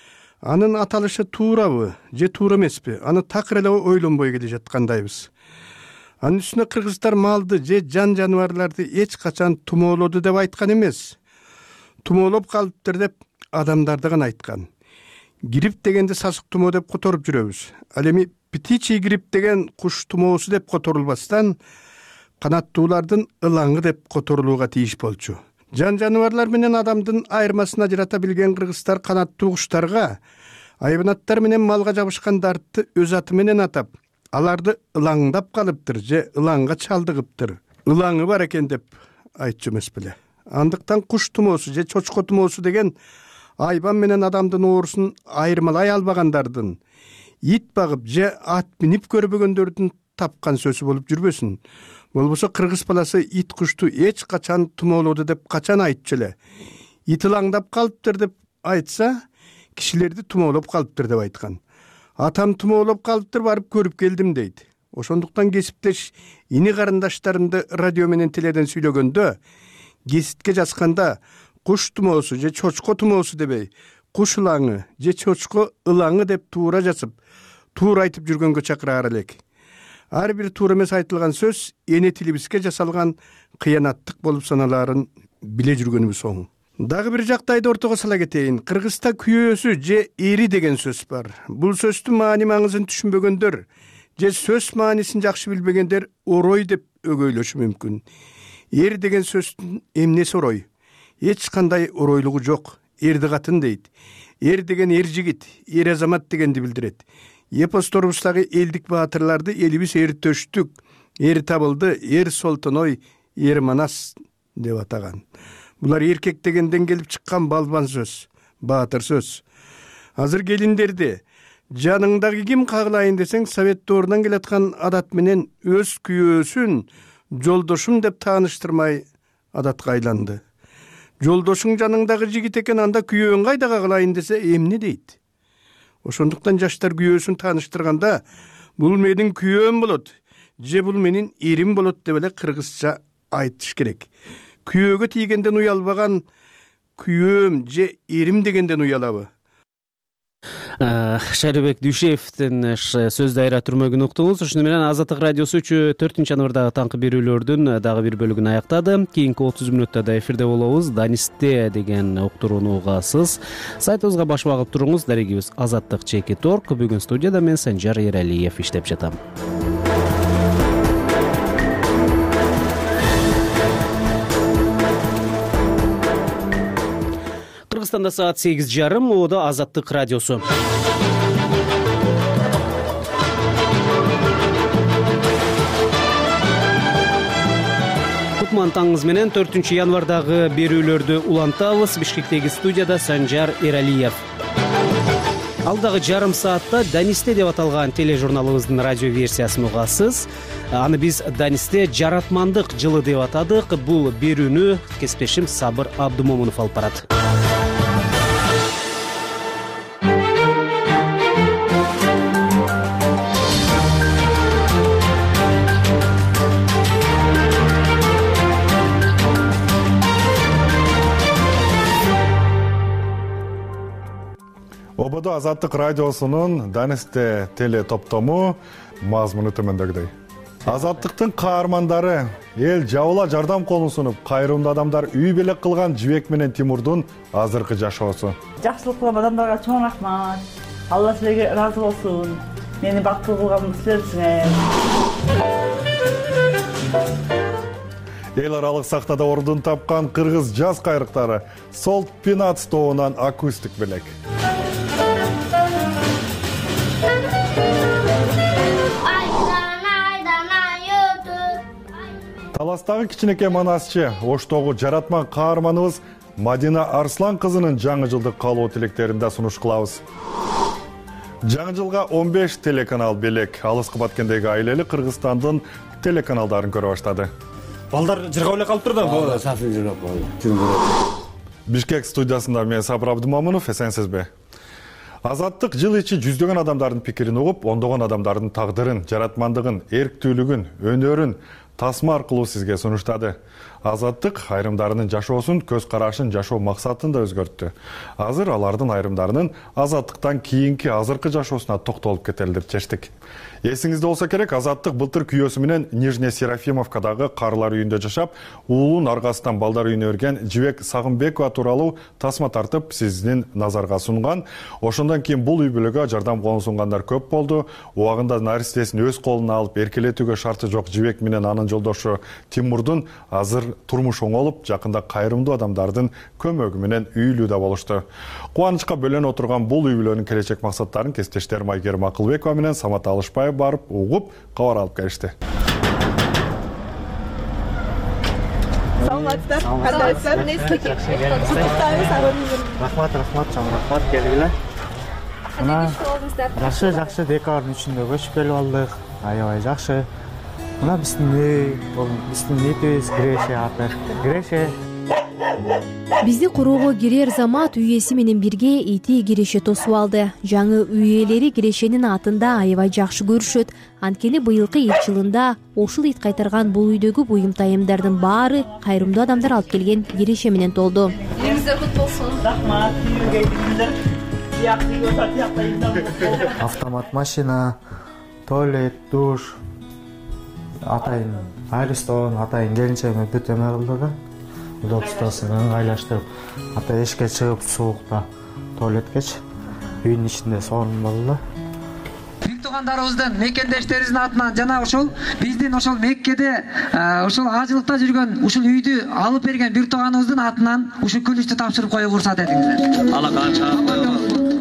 анын аталышы туурабы же туура эмеспи? Аны такыр эле ойлонбой келе жаткандайбыз. Анын үстүнө кыргыздар малды же жан жаныбарларды эч качан тумоолоду деп айткан эмес. Тумоолоп калыптыр деп адамдарды гана айткан. Грипп дегенде сасык тумоо деп которуп жүрөбүз. Ал эми птичий грипп деген куш тумоосу деп которулбастан канаттуулардын ылаңы деп которулууга тийиш болчу. Жан жаныбарлар менен адамдын айырмасын ажырата билген кыргыздар канаттуу куштарга айбанаттар менен малга жабышкандарды өз аты менен атап, аларды ылаңдап калыптыр же ылаңга чалдыгыптыр. Ылаңы бар экен деп айтчу эмес беле. Андыктан куш тумоосу же чочко тумоосу деген айбан менен адамдын оорусун айырмалай албагандардын, ит багып же ат минип көрбөгөндөрдүн тапкан сөзү болуп жүрбөсүн. Болбосо кыргыз баласы ит кушту эч качан тумоолоду деп качан айтчу эле. Ит ылаңдап калыптыр деп айтса, кишилерди тумоолоп калыптыр деп айткан. Атам тумоолоп калыптыр, барып көрүп келдим дейт. Ошондуктан кесиптеш ини карындаштарымды радио менен теледен сүйлөгөндө, кеситке жазганда куш тумоосу же чочко тумоосу дебей, куш ылаңы же чочко ылаңы деп туура жазып, туура айтып жүргөнгө чакыраар элек. Ар бир туура эмес айтылган сөз эне тилибизге жасалган кыянаттык болуп саналаарын биле жүргөнүбүз оң. Дагы бир жактайды ортого сала кетейин. Кыргызда күйөөсү же эри деген сөз бар. Бул сөздүн маани маңызын түшүнбөгөндөр же сөз маанисин жакшы билбегендер орой деп өгөйлөшү мүмкүн. Эр деген сөздүн эмнеси орой? Эч кандай оройлугу жок. Эрди катын дейт. Эр деген эр жигит, эр азамат дегенди билдирет. Эпосторубуздагы элдик баатырларды элибиз эр төштүк, эр табылды, эр солтоной, эр манас деп атаган. Булар эркек дегенден келип чыккан балбан сөз, баатыр сөз. азыр келиндерди жаныңдагы ким кагылайын десең совет доорунан келаткан адат менен өз күйөөсүн жолдошум деп тааныштырмай адатка айланды. Жолдошуң жаныңдагы жигит экен, анда күйөөң кайда кагылайын десе эмне дейт? Ошондуктан жаштар күйөөсүн тааныштырганда бул менин күйөөм болот же бул менин эрим болот деп эле кыргызча айтыш керек. Күйөөгө тийгенден уялбаган күйөөм же эрим дегенден уялабы? Шарибек Дүйшеевдин сөздү айра түрмөгүн уктуңуз. Ошону менен Азаттык радиосу төртүнчү январдагы таңкы берүүлөрдүн дагы бир бөлүгүн аяктады. Кийинки отуз мүнөттө да эфирде болобуз. Данисте деген уктурууну угасыз. Сайтыбызга баш багып туруңуз. Дарегибиз азаттык чекит точка орг. Бүгүн студияда мен Санжар Эралиев иштеп жатам. Кыргызстанда саат сегиз жарым, Оодо Азаттык радиосу. Кутман таңыңыз менен төртүнчү январдагы берүүлөрдү улантабыз. Бишкектеги студияда Санжар Эралиев. Алдагы жарым саатта Данисте деп аталган тележурналыбыздын радио версиясын угасыз. Аны биз Данисте жаратмандык жылы деп атадык. Бул берүүнү кесиптешим Сабыр Абдумомунов алып барат. Ободо Азаттык радиосунун Данисте теле топтому мазмуну төмөндөгүдөй. Азаттыктын каармандары эл жабыла жардам колун сунуп, кайрымдуу адамдар үй белек кылган Жибек менен Тимурдун азыркы жашоосу. Жакшылык кылган адамдарга чоң рахмат. Алла силерге ыраазы болсун. Мени бактылуу кылганыңызды силерсиңер. Эл аралык сахнада ордун тапкан кыргыз жаз кайрыктары Солт Пинат тобунан акустик белек. Таластагы кичинекей манасчы, Оштогу жаратма каарманыбыз Мадина Арслан кызынын жаңы жылдык каалоо тилектеринде сунуш кылабыз. Жаңы жылга он беш телеканал белек. Алыскы Баткендеги айлелі Кыргызстандын телеканалдарын көрө баштады. Балдар жыргап эле калып турду да. Сафин жыргап калды. Бишкек студиясында мен Сабыр Абдумомунов, эсенсизби? Азаттык жыл ичи жүздөгөн адамдардын пикирин угуп, ондогон адамдардын тагдырын, жаратмандыгын, эрктүүлүгүн, өнөрүн тасма аркылуу сизге сунуштады. Азаттык айрымдарынын жашоосун, көз карашын, жашоо максатын да өзгөрттү. Азыр алардын айрымдарынын азаттыктан кийинки азыркы жашоосуна токтолуп кетели деп чечтик. Эсиңизде болсо керек, Азаттык былтыр күйөөсү менен Нижне Серафимовкадагы карлар үйүндө жашап, уулун аргасынан балдар үйүнө өрген Жибек Сагынбекова тууралуу тасма тартып сиздин назарга сунган. Ошондон кийин бул үй бүлөгө жардам колун сунгандар көп болду. Убагында наристесин өз колуна алып эркелетүүгө шарты жок Жибек менен анын жолдошу Тимурдун азыр турмуш оңолуп, жакында кайрымдуу адамдардын көмөгү менен үйлүүдө болушту. Кубанычка бөлөнө отурган бул үй бүлөнүн келечек максаттарын кесиптештерим Айгерим Акылбекова менен Самат Алышбаев барып, угуп, кабар алып келишти. Саламатсыздар. Кандайсыздар? Рахмат, рахмат, чоң рахмат, келгиле. Мына жакшы, жакшы декабрдын үчүндө көчүп келип алдык. Аябай жакшы. Мына биздин үй, бул биздин итибиз Греше аты. Греше. Бизди куроого кирер замат үй ээси менен бирге ити Греше тосуп алды. Жаңы үй ээлери Грешенин атында аябай жакшы көрүшөт. Анткени быйылкы ит жылында ушул ит кайтарган бул үйдөгү буюм тайымдардын баары кайрымдуу адамдар алып келген Греше менен толду. Үйүңүздөр кут болсун. Рахмат. Үйгө келдиңиздер. Автомат машина, туалет, душ, атайын Айлстон, атайын келинчегиме бүт эме кылды да. Удобствосын ыңгайлаштырып, ата эшикке чыгып суукта туалеткечи үйдүн ичинде сонун болду да. Бик туугандарыбыздын, мекендештерибиздин атынан жана ошол биздин ошол Меккеде ошол ажылыкта жүргөн ушул үйдү алып берген бир тууганыбыздын атынан ушул күлүштү тапшырып коюуга уруксат этиңиздер. Алла канча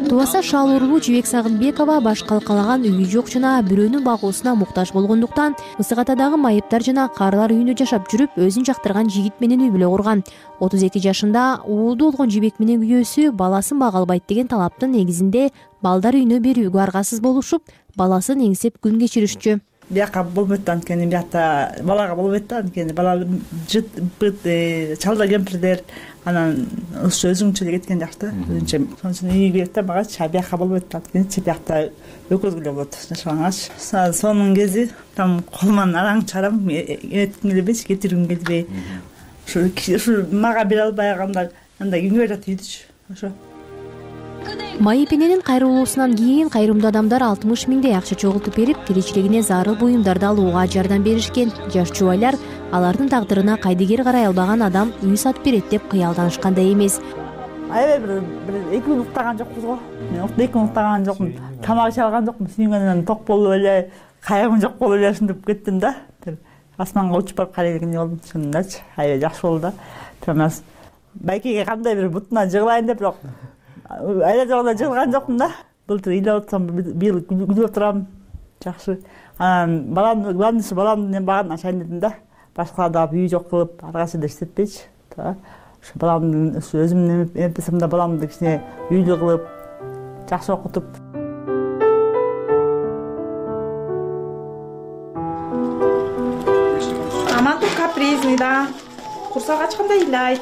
тубаса шал уурулуу Жибек Сагынбекова баш калкалаган үйү жок жана бирөөнүн багуусуна муктаж болгондуктан Ысык Атадагы майыптар жана каарылар үйүндө жашап жүрүп өзүн жактырган жигит менен үй бүлө курган. отуз эки жашында уулду болгон Жибек менен күйөөсү баласын бага албайт деген талаптын негизинде балдар үйүнө берүүгө аргасыз болушуп, баласын эңсеп күн кечиришчү. Бияка болбойт да анткени биякта балага болбойт да анткени бала жыт быт чалда кемпирдер анан өзүңчө эле кеткен жакшы да өзүнчө. Ошон үчүн үй керек да магачы бияка болбойт да анткени биякта экөөбүз эле болот жашагангач. Сонун кези там колуман араң чарам эметким келбейчи, кетиргим келбей. Ушу мага бере албай калганда андай кимге берет үйдүчү ошо. Майыпененин кайрылуусунан кийин кайрымдуу адамдар алтымыш миңдей акча чогултуп берип, тиричилигине зарыл буюмдарды алууга жардам беришкен. Жаш жубайлар алардын тагдырына кайдыгер карай албаган адам үй сатып берет деп кыялданышкан да эмес. Аябай бир эки күн уктаган жокпуз го. Мен эки күн уктаган жокмун. Тамак иче алган жокмун. Сүйүнгөндөн ток болуп эле, кайгым жок болуп эле ушинтип кеттим да. Асманга учуп барып карайдыгын болдум чынындачы. Аябай жакшы болду да. Тамас байкеге кандай бир бутуна жыгылайын деп бирок айла жогунда жыгылган жокмун да. Былтыр ыйлап атсам быйыл күлүп турам. Жакшы. Анан баламды, главныйсы баламдын багын ачайын дедим да. Башкаларда үй жок кылып, аргасы да иштетпейчи. Ошо баламдын өзүмдүн эмпесем да баламды кичине үйлүү кылып, жакшы окутуп. Амантур капризный, да. Курсак ачканда ыйлайт.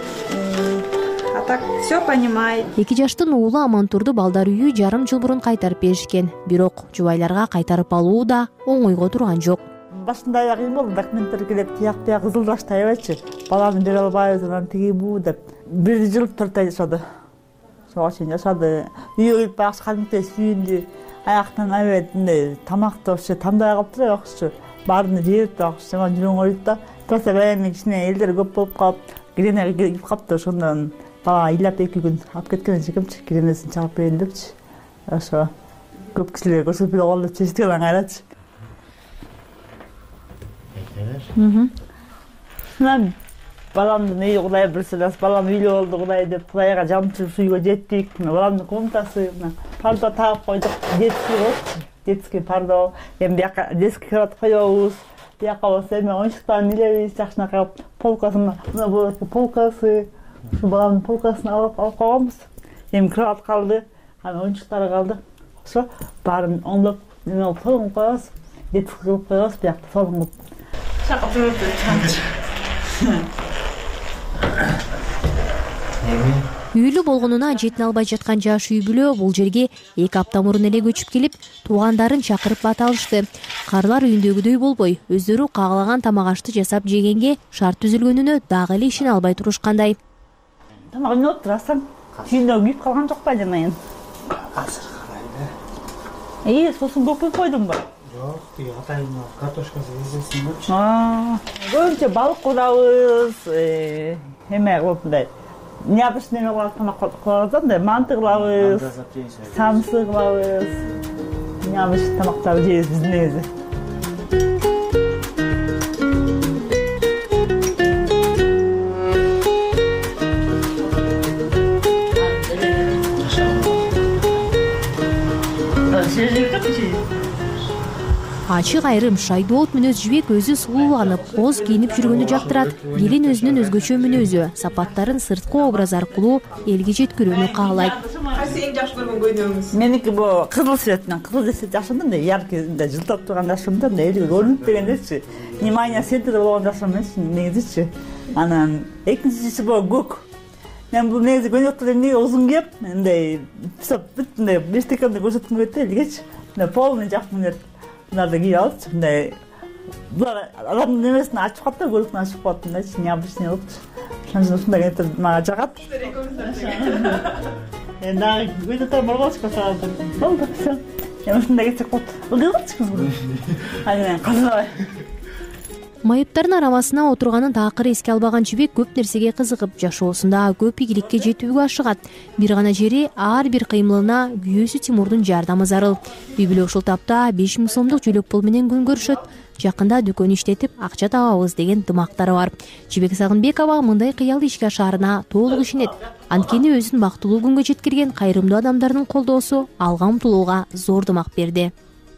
А так все понимает. Эки жаштын уулу Амантурду балдар үйү жарым жыл мурун кайтарып беришкен. Бирок жубайларга кайтарып алуу да оңойго турган жок. Башында аябай кыйын болду, документтер келип, тияк бияк кызылдашты аябайчы. Баланы бере албайбыз, анан тиги буу деп. Бир жыл төрт ай жашады. Ошого чейин жашады. Үйгө келип багыш калмыктай сүйүндү. Аяктан аябай мындай тамакты вообще тандабай калыптыр акчы. Баарын жеп акчы, жаман жүрөң ойт да. Просто баягы кичине элдер көп болуп калып, киренеге келип калыптыр, ошондон бала ыйлап эки күн алып кеткен жекемчи, киренесин чыгып берейин депчи. Ошо көп кишилер көрсөтпөй калды деп чечтикten кайрачы. Мен баламдын үйү Кудай билсе, балам үйлүү болду Кудай деп Кудайга жамчылып үйгө жеттик. Баламдын комнатасы парда тагып койдук, детский болчу, детский парда. Эми бияка детский кровать коебуз. Бияка болсо эми оюнчуктарын илебиз, жакшынакай полкасын, мына болот полкасы. Ушу баламдын полкасын алып алып койгонбуз. Эми кровать калды, анан оюнчуктары калды. Ошо баарын оңдоп, эме кылып солуңуп коебуз, детский кылып коебуз, биякта солуңуп. Чакып жүрөбүз. Үйлүү болгонуна жетине албай жаткан жаш үй бүлө бул жерге эки апта мурун эле көчүп келип, туугандарын чакырып бат алышты. Карлар үйүндөгүдөй болбой, өздөрү каалаган тамак ашты жасап жегенге шарт түзүлгөнүнө дагы эле ишине албай турушкандай. Тамак өнөп турасың, үйүндө күйүп калган жок ба жанайын? Азыр карайлы. Эй, сосын көп койдуңбу? Жок, тиги атайын картошкасы эзесиңерчи. Көбүнчө балык курабыз, эме кылып мындай необычный эме кылып тамак кылабыз да, мындай манты кылабыз, самсы кылабыз. Необычный тамактарды жейбиз биздин негизи. Ачык айрым шайдоот мүнөз Жибек өзү сулууланып, коз кийинип жүргөнү жактырат. Келин өзүнүн өзгөчө мүнөзү, сапаттарын сырткы образ аркылуу элге жеткирүүнү каалайт. Кайсы эң жакшы көргөн көйнөгүңүз? Меники бу кызыл цветинен, кызыл десе жакшы мындай яркий, мындай жылтап турган жакшы мындай элге көрүнүп дегендечи. Внимание центрде болгон жакшы эмес, негизичи. Анан экинчиси бу көк. Мен бул негизи көйнөктөрдү эмнеге узун кийип, мындай бүт мындай бештекемди көрсөткүм келет да элгечи. Мындай полный жакмын деп. Bunlar кийип алып, мындай булар адамдын немесин ачып калат да, көрүктүн ачып калат мындайчы, необычный болупчу. Ошон үчүн ушундай кийип мага жагат. Эми дагы көйнөктөр бар болчу касалды. Болду, всё. Эми ушундай кетсек болот. Ылдыйгычы кыз бул. Аны казабай. Майыптардын арамасына отурганын таакыр эске албаган Жибек көп нерсеге кызыгып, жашоосунда көп ийгиликке жетүүгө ашыгат. Бир гана жери ар бир кыймылына күйөөсү Тимурдун жардамы зарыл. Үй бүлө ушул тапта беш миң сомдук жөлөк пул менен күн көрүшөт. жакында дүкөн иштетип акча табабыз деген дымактары бар. Жибек Сагынбекова мындай кыял ишке ашаарына толук ишенет. Анткени өзүн бактылуу күнгө жеткирген кайрымдуу адамдардын колдоосу алга умтулууга зор дымак берди.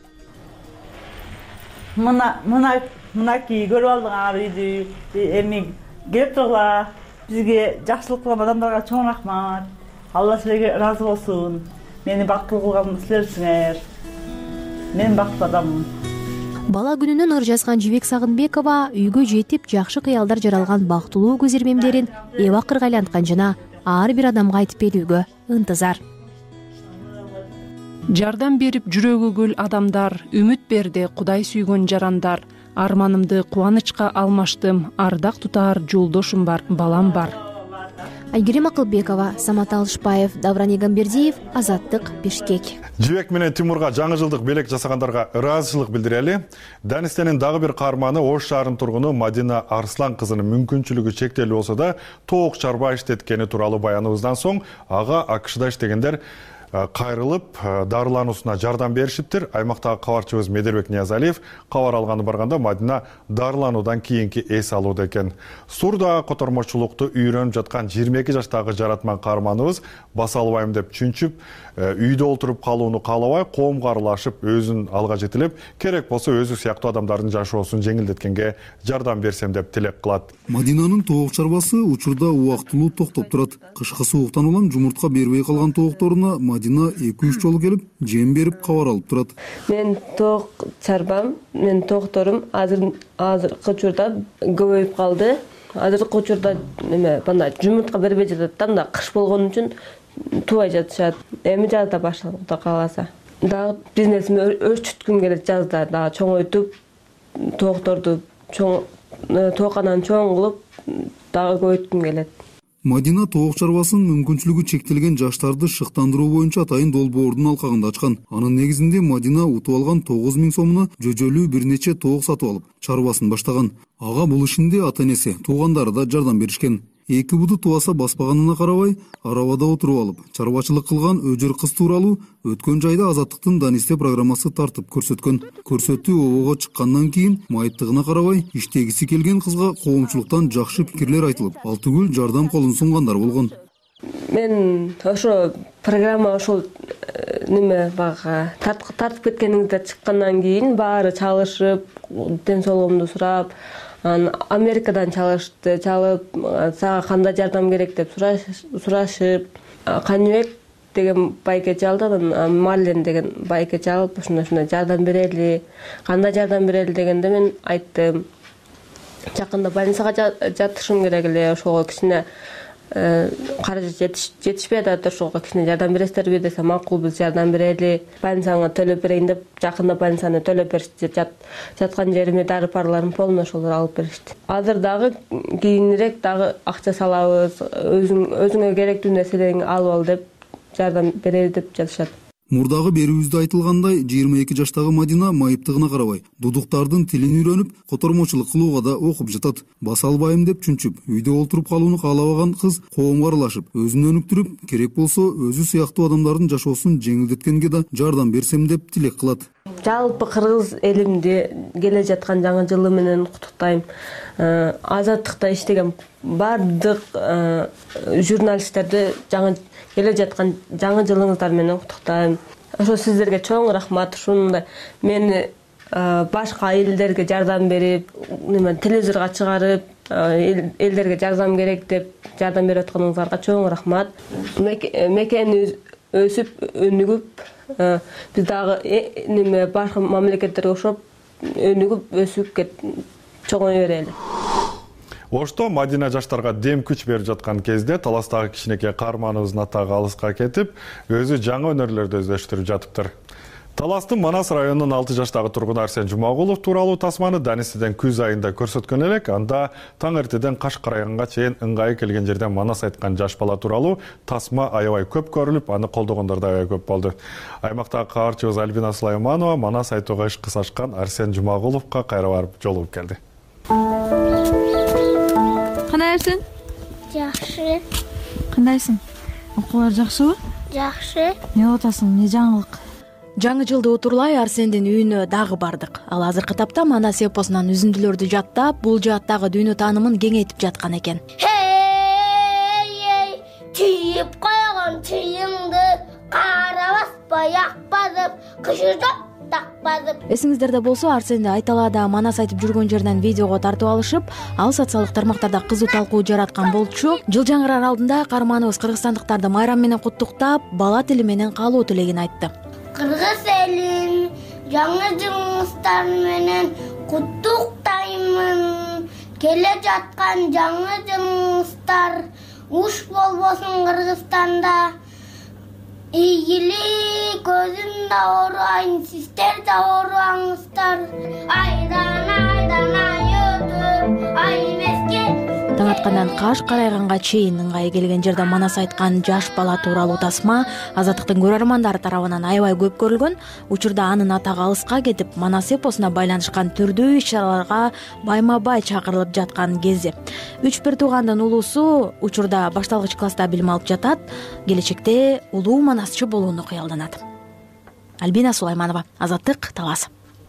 Мына мына мынакей көрүп алдыңар үйдү. Эми келип тургула. Бизге жакшылык кылган адамдарга чоң рахмат. Алла силерге ыраазы болсун. Мени бактылуу кылган силерсиңер. Мен бактылуу адаммын. Бала күнүнөн ыр жазган Жибек Сагынбекова үйгө жетип жакшы кыялдар жаралган бактылуу көз ирмемдерин эп акырга айланткан жана ар бир адамга айтып берүүгө ынтызар. Жардам берип жүрөгү гүл адамдар, үмүт берди Кудай сүйгөн жарандар. Арманымды кубанычка алмаштым, ардак тутаар жолдошум бар, балам бар. Айгерим Акылбекова, Самат Алышбаев, Давран Егамбердиев, Азаттык, Бишкек. Жибек менен Тимурга жаңы жылдык белек жасагандарга ыраазычылык билдирели. Данистенин дагы бир каарманы Ош шаарынын тургуну Мадина Арслан кызынын мүмкүнчүлүгү чектелүү болсо да тоок чарба иштеткени тууралуу баяныбыздан соң ага АКШда иштегендер кайрылып дарылануусуна жардам беришиптир. Аймактагы кабарчыбыз Медербек Ниязалиев кабар алганы барганда Мадина дарылануудан кийинки эс алууда экен. Сурда котормочулукту үйрөнүп жаткан жыйырма эки жаштагы жаратман каарманыбыз баса албайм деп чүнчүп, үйдө олтуруп калууну каалабай, коомго аралашып, өзүн алга жетелеп, керек болсо өзү сыяктуу адамдардын жашоосун жеңилдеткенге жардам берсем деп тилек кылат. Мадинанын тоок чарбасы учурда убактылуу токтоп турат. Кышкы сууктан улам жумуртка бербей калган тоокторуна Мадина эки үч жолу келип, жем берип кабар алып турат. Мен тоок чарбам, мен тоокторум азыр азыркы учурда көбөйүп калды. Азыркы учурда неме, банда жумуртка бербей жатат да, мында кыш болгон үчүн тубай жатышат. Эми жазда башланып Кудай кааласа. Дагы бизнесимди өрчүткүм келет жазда, дагы чоңойтуп, тоокторду чоң тоокананы чоң кылып, дагы көбөйткүм келет. Мадина тоок чарбасын мүмкүнчүлүгү чектелген жаштарды шыктандыруу боюнча атайын долбоордун алкагында ачкан. Анын негизинде Мадина утуп алган тогуз миң сомуна жөжөлүү бир нече тоок сатып алып, чарбасын баштаган. Ага бул ишинде ата-энеси, туугандары да жардам беришкен. Эки буду тубаса баспаганына карабай, арабада отуруп алып, чарбачылык кылган өжөр кыз тууралуу өткөн жайда Азаттыктын Данисте программасы тартып көрсөткөн. Көрсөтүү обого чыккандан кийин майыптыгына карабай, иштегиси келген кызга коомчулуктан жакшы пикирлер айтылып, ал түгүл жардам колун сунгандар болгон. Мен ошо программа ошол неме бага тартып кеткениңизде чыккандан кийин баары чалышып, ден соолугумду сурап, Америкадан чалышты, чалып, сага кандай жардам керек деп сурашып, Каныбек деген байке чалды, анан Марлен деген байке чалып, ушундай-ушундай жардам берели, кандай жардам берели дегенде мен айттым. Жакында больницага жатышым керек эле, ошого кичине каражат жетишпей атат, ошого кичине жардам бересиздерби десе, макул, биз жардам берели. Больницага төлөп берейин деп, жакында больницаны төлөп беришти. Жаткан жериме дары парларын полный ошолор алып беришти. Азыр дагы кийинирээк дагы акча салабыз, өзүңө керектүү нерселерин алып ал деп жардам берели деп жатышат. Мурдагы берүүбүздө айтылгандай, жыйырма эки жаштагы Мадина майыптыгына карабай, дудуктардын тилин үйрөнүп, котормочулук кылууга да окуп жатат. Баса албайм деп чүнчүп, үйдө олтуруп калууну каалабаган кыз коомго аралашып, өзүн өнүктүрүп, керек болсо өзү сыяктуу адамдардын жашоосун жеңилдеткенге да жардам берсем деп тилек кылат. Жалпы кыргыз элимди келе жаткан жаңы жылы менен куттуктайм. Азаттыкта иштеген бардык журналисттерди жаңы келе жаткан жаңы жылыңыздар менен куттуктайм. Ошо сиздерге чоң рахмат. Ушундай мени башка элдерге жардам берип, неме телевизорго чыгарып, элдерге жардам керек деп жардам берип атканыңыздарга чоң рахмат. Мекени өсүп, өнүгүп, биз дагы неме башка мамлекеттерге окшоп өнүгүп, өсүп кет чоңое берели. Ошто Мадина жаштарга дем күч берип жаткан кезде таластагы кичинекей каарманыбыздын атагы алыска кетип, өзү жаңы өнөрлөрдү өздөштүрүп жатыптыр. Таластын Манас районунун алты жаштагы тургуну Арсен Жумагулов тууралуу тасманы Данистеден күз айында көрсөткөн элек. Анда таң эртеден каш карайганга чейин ыңгайы келген жерден Манас айткан жаш бала тууралуу тасма аябай көп көрүлүп, аны колдогондор да аябай көп болду. Аймактагы кабарчыбыз Альбина Сулайманова Манас айтууга иш кысашкан Арсен Жумагуловго кайра барып жолугуп келди. Кандай Арсен? Жакшы. Кандайсың? Окуулар жакшыбы? Жакшы. Эмне атасың? Эмне жаңылык? жаңы жылды утурлай Арсендин үйүнө дагы бардык. Ал азыркы тапта Манас эпосунан үзүндүлөрдү жаттап, бул жааттагы дүйнө таанымын кеңейтип жаткан экен. Эй, түйүп койгон чыйыңды кара баспай акпазып, кышы жок такпазып. Эсиңиздерде болсо, Арсенди Айталаада Манас айтып жүргөн жерден видеого тартып алышып, ал социалдык тармактарда кызуу талкуу жараткан болчу. Жыл жаңырар алдында каарманыбыз кыргызстандыктарды майрам менен куттуктап, бала тили менен каалоо тилегин айтты. Кыргыз элин жаңы жылыңыздар менен куттуктаймын. Келе жаткан жаңы жылыңыздар уш болбосун Кыргызстанда. Ийгилик көзүмдө оорайын, сиздер да оорубаңыздар. Айдан айдан ай өтүп, ай эмеске. Таң аткандан каш карайганга чейин ыңгайы келген жерде Манас айткан жаш бала тууралуу тасма Азаттыктын көрөрмандары тарабынан аябай көп көрүлгөн. Учурда анын атагы алыска кетип, Манас эпосуна байланышкан түрдүү иш-чараларга байма-бай чакырылып жаткан кези. Үч бир туугандын улуусу учурда башталгыч класста билим алып жатат. Келечекте улуу манасчы болууну кыялданат. Альбина Сулайманова, Азаттык, Талас.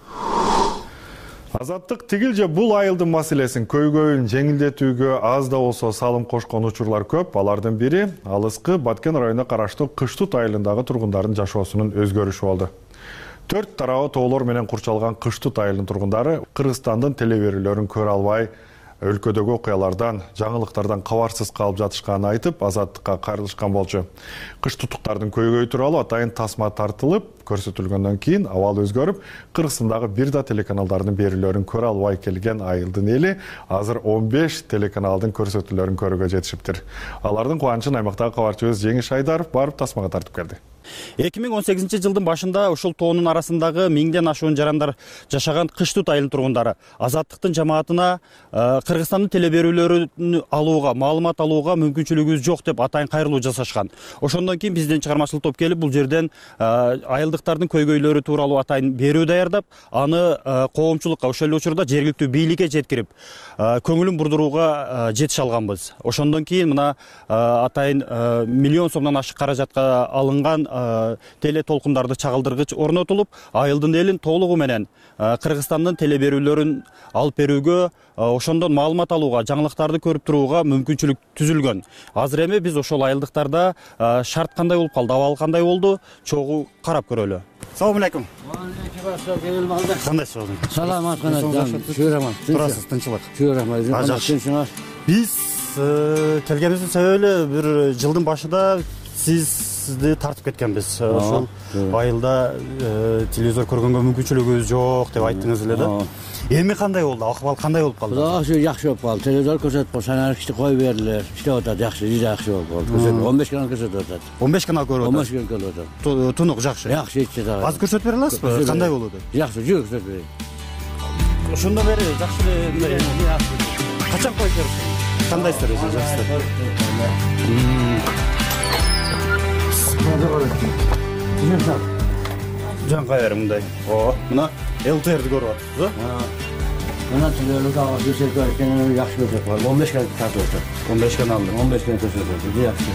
Азаттык тигил же бул айылдын маселесин көйгөйүн жеңилдетүүгө аз да болсо салым кошкон учурлар көп. Алардын бири алыскы Баткен районуна караштуу Кыштут айылындагы тургундардын жашоосунун өзгөрүшү болду. Төрт тарабы тоолор менен курчалган Кыштут айылынын тургундары Кыргызстандын телеберүүлөрүн көрө албай, өлкөдөгү окуялардан, жаңылыктардан кабарсыз калып жатышканын айтып, Азаттыкка кайрылышкан болчу. Кыштуттуктардын көйгөйү тууралуу атайын тасма тартылып, көрсөтүлгөндөн кийин абал өзгөрүп, Кыргызстандагы бир да телеканалдардын берүүлөрүн көрө албай келген айылдын эли азыр он беш телеканалдын көрсөтүүлөрүн көрүүгө жетишиптир. Алардын кубанычын аймактагы кабарчыбыз Жеңиш Айдаров барып тасмага тартып келди. эки миң он сегизинчи жылдын башында ушул тоонун арасындагы миңден ашуун жарандар жашаган Кыштут айылынын тургундары Азаттыктын жамаатына Кыргызстандын телеберүүлөрүн алууга, маалымат алууга мүмкүнчүлүгүбүз жок деп атайын кайрылуу жасашкан. Ошондон кийин бизден чыгармачылык топ келип, бул жерден айылдыктардын көйгөйлөрү тууралуу атайын берүү даярдап, аны коомчулукка, ошол эле учурда жергиликтүү бийликке жеткирип, көңүлүн бурдурууга жетише алганбыз. Ошондон кийин мына атайын миллион сомдон ашык каражатка алынган теле толкундарды чагылдыргыч орнотулуп, айылдын элин толугу менен Кыргызстандын телеберүүлөрүн алып берүүгө, ошондон маалымат алууга, жаңылыктарды көрүп турууга мүмкүнчүлүк түзүлгөн. Азыр эми биз ошол айылдыктарда шарт кандай болуп калды, абал кандай болду, чогуу карап көрөлү. Салам алейкум. Кандайсыз? Саламатсызбы? Шүрөмөн. Турасыз, тынчылык. Шүрөмөн. Биз келгенибиздин себеби бир жылдын башында сизди тартып кеткенбиз. Ошол айылда телевизор көргөнгө мүмкүнчүлүгүбүз жок деп айттыңыз эле да. Эми кандай болду? Акыбал кандай болуп калды? Жакшы, жакшы болуп калды. Телевизор көрсөтүп койсоңар кичи кой бердилер. Иштеп атат, жакшы, жакшы болуп калды. он беш канал көрсөтүп атат. он беш канал көрүп атат. он беш канал көрүп атат. Тунук жакшы. Жакшы, ичти дагы. Азыр көрсөтүп бере аласызбы? Кандай болду? Жакшы, жүрүп көрсөтүп берейин. Ошондо бери жакшы эле. Качан коюп бересиз? Кандайсыздар өзү? Жакшы. Жан кайер мындай. О, мына эл тэ эрди көрүп атасыз, э? Мына телевизор дагы көрсөтүп берген жакшы көрсөтүп калды. он беш канал тартып атат. он беш каналды. он беш канал көрсөтүп атат. Жакшы.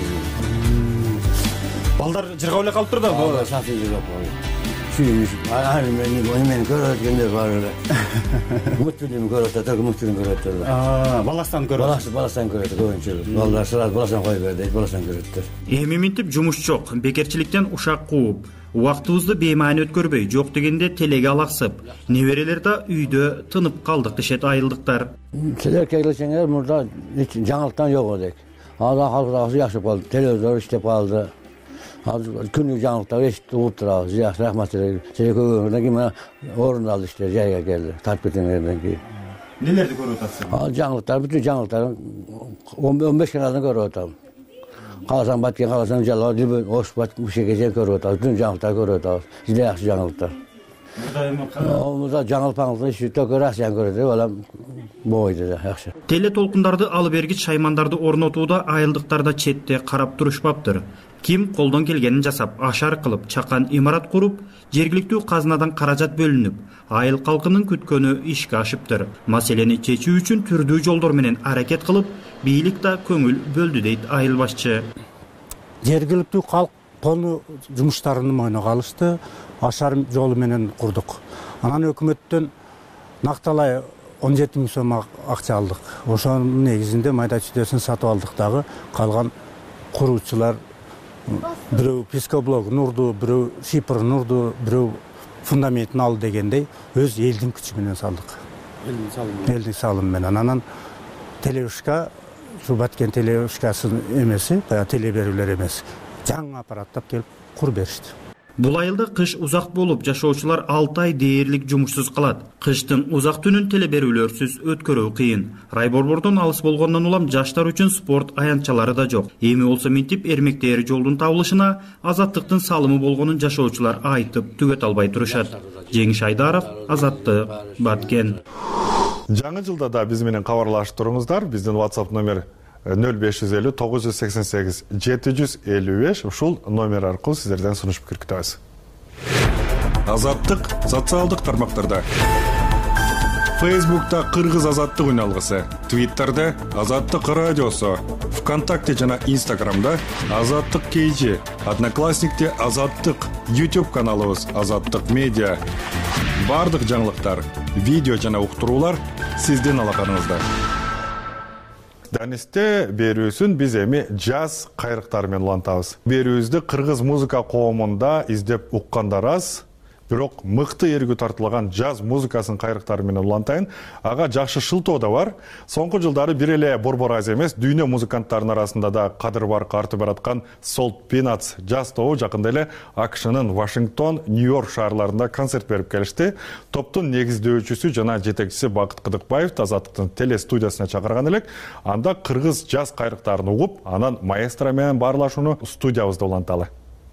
Балдар жыргап эле калып тур да. Ооба, сафий жыргап калды. Сүйүнүш, аны менен көрүп аткандар бар эле. Мультфильм көрүп атат, мультфильм көрүп атат. Аа, баластан көрүп. Баласы, баластан көрүп атат көбүнчө. Балдар сразу баластан коюп берди, баластан көрүп атат. Эми минтип жумуш жок, бекерчиликтен ушак кууп, убактыбызды беймаани өткөрбөй, жок дегенде телеге алаксып, неберелер да үйдө тынып калдык дешет айылдыктар. Силер келсеңер, мурда жаңылыктан жок элек. Азыр калгысы жакшы болду, телевизор иштеп калды. Азыр күнү жаңылыктар эшитип угуп турабыз. Жакшы, рахмат эле. Силер көбүнөн кийин орун алды иштер, жайга келди. Тартып кеткенден кийин. Нелерди көрүп атасыз? Ал жаңылыктар, бүтүн жаңылыктар он беш каналдан көрүп атам. Каласаң Баткен, каласаң Жалал, Ош, Мушекеже көрүп атабыз. Бүтүн жаңылыктар көрүп атабыз. Жыда жакшы жаңылыктар. Мурда жаңылык-паңылык иши төкөр акчаны көрөт, балам бойду да жакшы. Теле толкундарды алып бергич шаймандарды орнотууда айылдыктарда четте карап турушпаптыр. Ким колдон келгенин жасап, ашар кылып, чакан имарат куруп, жергиликтүү казынадан каражат бөлүнүп, айыл калкынын күткөнү ишке ашыптыр. Маселени чечүү үчүн түрдүү жолдор менен аракет кылып, бийлик да көңүл бөлдү дейт айыл башчы. Жергиликтүү калк полный жумуштарын мойнуга алышты. Ашар жолу менен курдук. Анан өкмөттөн накталай он жети миң сом акча алдык. Ошонун негизинде майда чүйдөсүн сатып алдык дагы. Калган куруучулар бирөө пескоблогун урду, бирөө шипрын урду, бирөө фундаментин ал дегендей өз элдин күчү менен салдык. Элдин салымы. Элдин салымы менен. Анан телевишка, ушу Баткен телевишкасынын эмеси, баягы телеберүүлөр эмес. Жаңы аппараттап келип кур беришти. Бул айылда кыш узак болуп, жашоочулар алты ай дээрлик жумушсуз калат. Кыштын узак түнүн телеберүүлөрсүз өткөрүү кыйын. Райборбордон алыс болгондон улам жаштар үчүн спорт аянтчалары да жок. Эми болсо минтип эрмектери жолдун табылышына Азаттыктын салымы болгонун жашоочулар айтып түгөт албай турушат. Жеңиш Айдаров, Азаттык, Баткен. Жаңы жылда да биз менен кабарлашып туруңуздар. Биздин WhatsApp номер нөл беш жүз элүү тогуз жүз сексен сегиз жети жүз элүү беш. Ушул номер аркылуу сиздерден сунуш пикир күтөбүз. Азаттык социалдык тармактарда. Facebook'ta Кыргыз Азаттык үналгысы, Twitter'де Азаттык радиосу, ВКонтакте жана Instagram'да Азаттык кей джи, Одноклассникте Азаттык, YouTube каналыбыз Азаттык медиа. Бардык жаңылыктар, видео жана уктуруулар сиздин алаканыңызда. Данисте берүүсүн биз эми джаз кайрыктары менен улантабыз. Берүүбүздү кыргыз музыка коомунда издеп уккандар аз, бирок мыкты эргүү тартылган джаз музыкасынын кайрыктары менен улантайын. Ага жакшы шылтоо да бар. Соңку жылдары бир эле борбор аз эмес, дүйнө музыканттарынын арасында да кадыр баркы артып бараткан Salt Peanuts джаз тобу жакында эле АКШнын Вашингтон, Нью-Йорк шаарларында концерт берип келишти. Топтун негиздөөчүсү жана жетекчиси Бакыт Кыдыкбаев Азаттыктын телестудиясына чакырган элек. Анда кыргыз джаз кайрыктарын угуп, анан маэстро менен баарлашууну студиябызда уланталы.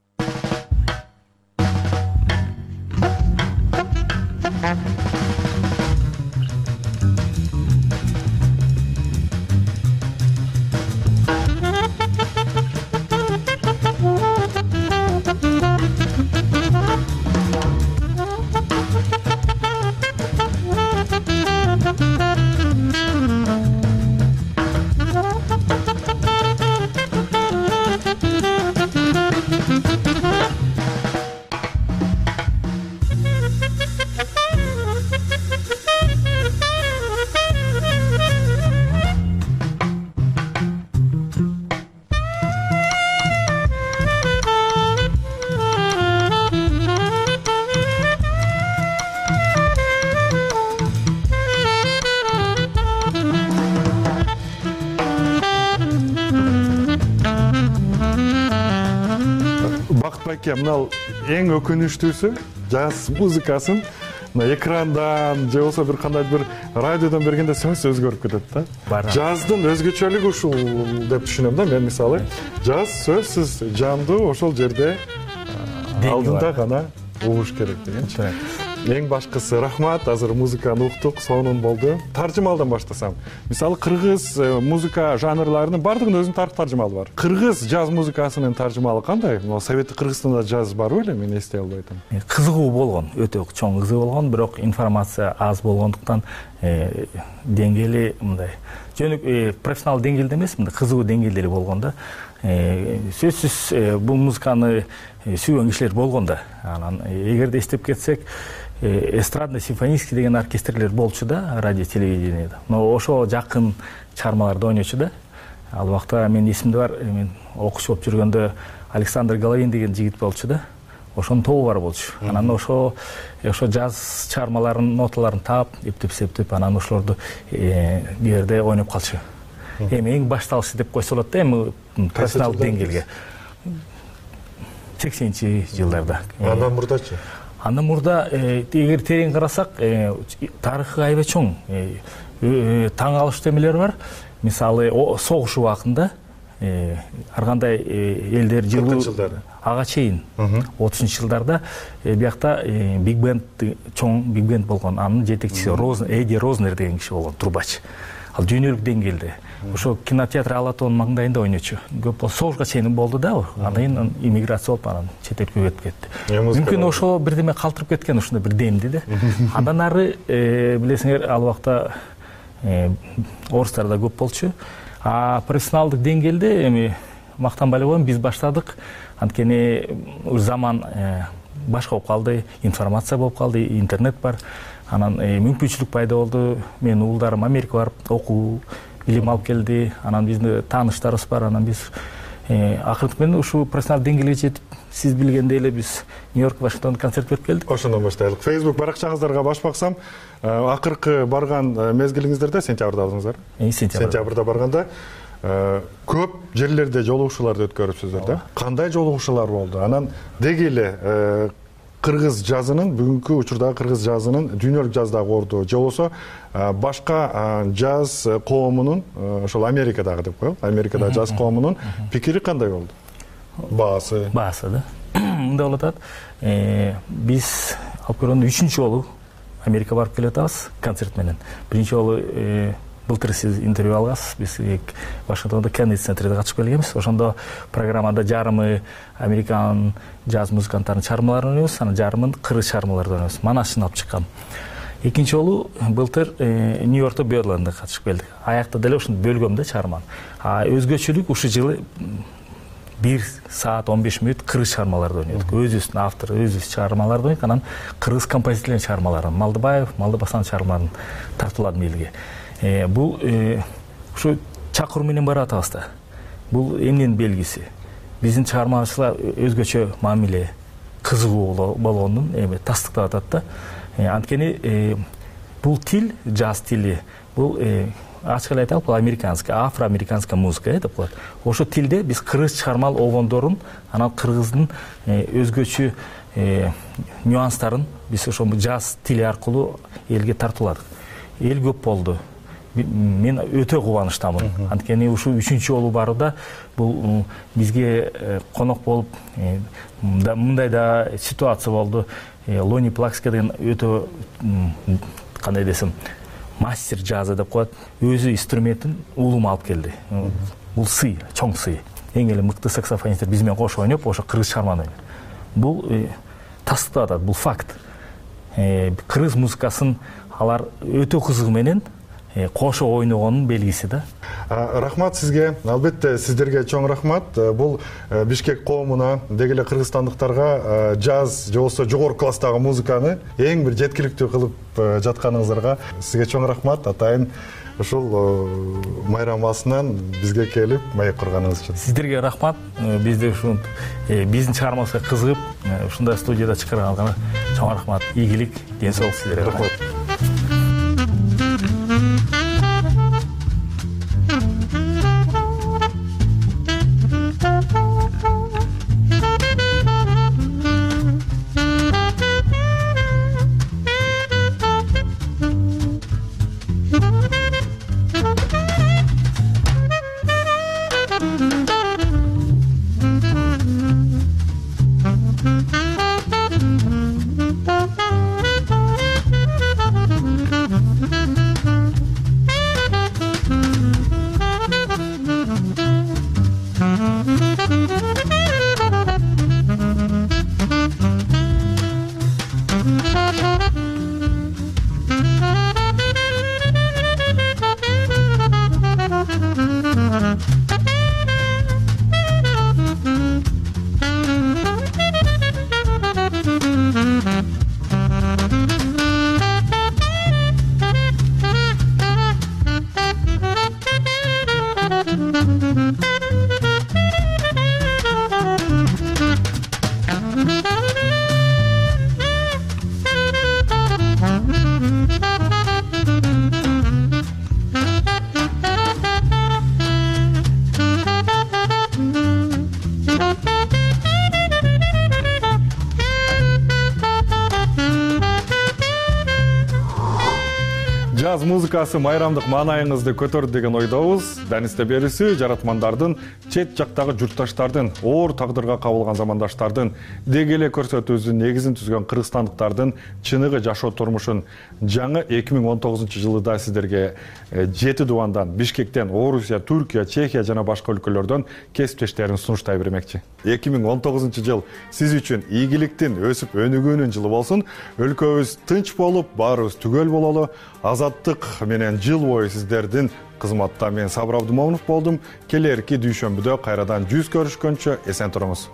Мынау эң өкүнүчтүүсү джаз музыкасын экрандан же болсо бир кандай бир радиодон бергенде сөз өзгөрүп кетет да. Джаздын өзгөчөлүгү ушул деп түшүнөм да мен. Мисалы джаз сөзсүз жандуу ошол жерде алдында гана угуш керек дегенчи. Эң башкысы рахмат, азыр музыканы уктук, сонун болду. Таржымалдан баштасам. Мисалы кыргыз музыка жанрларынын бардыгынын өзүнүн тарых таржымалы бар. Кыргыз джаз музыкасынын таржымалы кандай? Советтик Кыргызстанда джаз бар беле, мен эстей албай атам. Кызыгуу болгон, өтө чоң кызыгуу болгон, бирок информация аз болгондуктан деңгээли мындай жөнүк профессионал деңгээлде эмес, мындай кызыгуу деңгээлде эле болгон да. Сөзсүз бул музыканы сүйгөн кишилер болгон да. Анан эгерде эстеп кетсек, эстрадно-симфонический деген оркестрлер болчу да, радио телевидениеде. Но ошо жакын чыгармаларда ойночу да. Ал убакта мен эсимде бар, мен окуучу болуп жүргөндө Александр Головин деген жигит болчу да. Ошонун тобу бар болчу. Анан ошо ошо джаз чыгармаларынын ноталарын таап, эптеп-септеп, анан ошолорду бу жерде ойноп калчу. Эми эң башталышы деп койсо болот да, эми профессионалдык деңгээлге. сексенинчи жылдарда. Андан мурдачы? Андан мурда эгер терең карасак, тарыхы аябай чоң. Таң калыштуу эмелер бар. Мисалы, согуш убагында ар кандай элдер жылуу ага чейин отузунчу жылдарда биякта биг бенд, чоң биг бенд болгон. Анын жетекчиси Эдди Рознер деген киши болгон, трубач. Ал дүйнөлүк деңгээлде. Ошо кинотеатр Алатон маңдайында ойночу. Көп болсо согушка чейин болду да. Андан кийин иммиграция болуп, анан чет элге кетип кетти. Мүмкүн ошо бирдеме калтырып кеткен, ушундай бир демди да. Андан ары билесиңер, ал убакта орустар да көп болчу. А профессионалдык деңгээлде эми мактанбай эле коеюн, биз баштадык. Анткени заман башка болуп калды, информация болуп калды, интернет бар. Анан мүмкүнчүлүк пайда болду. Менин уулдарым Америкага барып окуу, билим алып келди. Анан биздин тааныштарыбыз бар. Анан биз акыркы менен ушул профессионалдык деңгээлге жетип, сиз билгендей эле биз Нью-Йорк, Вашингтон концерт берип келдик. Ошондон баштайлык. Facebook баракчаңыздарга баш баксам, акыркы барган мезгилиңиздерде сентябрда алдыңыздар. Сентябрда барганда көп жерлерде жолугушууларды өткөрүпсүздөр да. Кандай жолугушуулар болду? Анан деги эле кыргыз жазынын, бүгүнкү учурдагы кыргыз жазынын дүйнөлүк жаздагы орду же болбосо башка жаз коомунун, ошол Америкадагы деп коелу, Америкадагы жаз коомунун пикири кандай болду? Баасы. Баасы да. Мындай болуп атат. Биз алып көргөндө үчүнчү жолу Америкага барып келе атабыз концерт менен. Биринчи жолу былтыр сиз интервью алгансыз. Биз Вашингтондо Кеннеди центрде катышып келгенбиз. Ошондо программада жарымы американ жаз музыканттарынын чыгармаларын ойнойбуз, анан жарымын кыргыз чыгармаларды ойнойбуз. Манашын алып чыккан. Экинчи жолу былтыр Нью-Йоркто Берландда катышып келдик. Аякта деле ушуну бөлгөм да чыгарманы. А өзгөчөлүк ушул жылы бир саат он беш мүнөт кыргыз чыгармаларды ойнойдук. Өзүбүздүн автор, өзүбүз чыгармаларды ойнойдук. Анан кыргыз композиторлордун чыгармаларын, Малдыбаев, Малдыбасанов чыгармаларын тартууладым элге. Бул ушу чакыруу менен барып атабыз да. Бул эмненин белгиси? Биздин чыгармачылар өзгөчө мамиле, кызыгуу болгонун эми тастыктап атат да. Анткени бул тил, жаз тили, бул ачык эле айталы, бул американский, афроамериканская музыка деп коет. Ошо тилде биз кыргыз чыгармал болгондорун, анан кыргыздын өзгөчө нюанстарын биз ошо жаз тили аркылуу элге тартууладык. Эл көп болду. Мен өтө кубанычтамын. Анткени ушул үчүнчү жолу барууда бул бизге конок болуп, мындай да ситуация болду. Лони Плакский деген өтө кандай десем, мастер жазы деп коет. Өзү инструментин улум алып келди. Бул сый, чоң сый. Эң эле мыкты саксофонисттер биз менен кошо ойноп, ошо кыргыз чыгарманы ойнойт. Бул тастыктап атат, бул факт. Кыргыз музыкасын алар өтө кызыгы менен кошо ойногонун белгиси да. Рахмат сизге. Албетте сиздерге чоң рахмат. Бул Бишкек коомуна, деги эле кыргызстандыктарга жаз же болбосо жогорку класстагы музыканы эң бир жеткиликтүү кылып жатканыңыздарга сизге чоң рахмат. Атайын ушул майрам басынан бизге келип маек курганыңыз үчүн. Сиздерге рахмат. Бизде ушул биздин чыгармабызга кызыгып, ушундай студияда чакырганыңызга чоң рахмат. Ийгилик, ден соолук сиздерге. Рахмат. Жаз музыкасы майрамдык маанайыңызды көтөрдү деген ойдобуз. Данисте берүүсү жаратмандардын, чет жактагы журтташтардын, оор тагдырга кабылган замандаштардын, деги эле көрсөтүүбүздүн негизин түзгөн кыргызстандыктардын чыныгы жашоо турмушун жаңы эки миң он тогузунчу жылда сиздерге жети дубандан, Бишкектен, Орусия, Түркия, Чехия жана башка өлкөлөрдөн кесиптештерин сунуштай бермекчи. эки миң он тогузунчу жыл сиз үчүн ийгиликтин, өсүп өнүгүүнүн жылы болсун. Өлкөбүз тынч болуп, баарыбыз түгөл бололу. Азаттык азаттык менен жыл бою сиздердин кызматта мен Сабыр Абдымомунов болдум. Келерки дүйшөмбүдө кайрадан жүз көрүшкөнчө эсен туруңуз.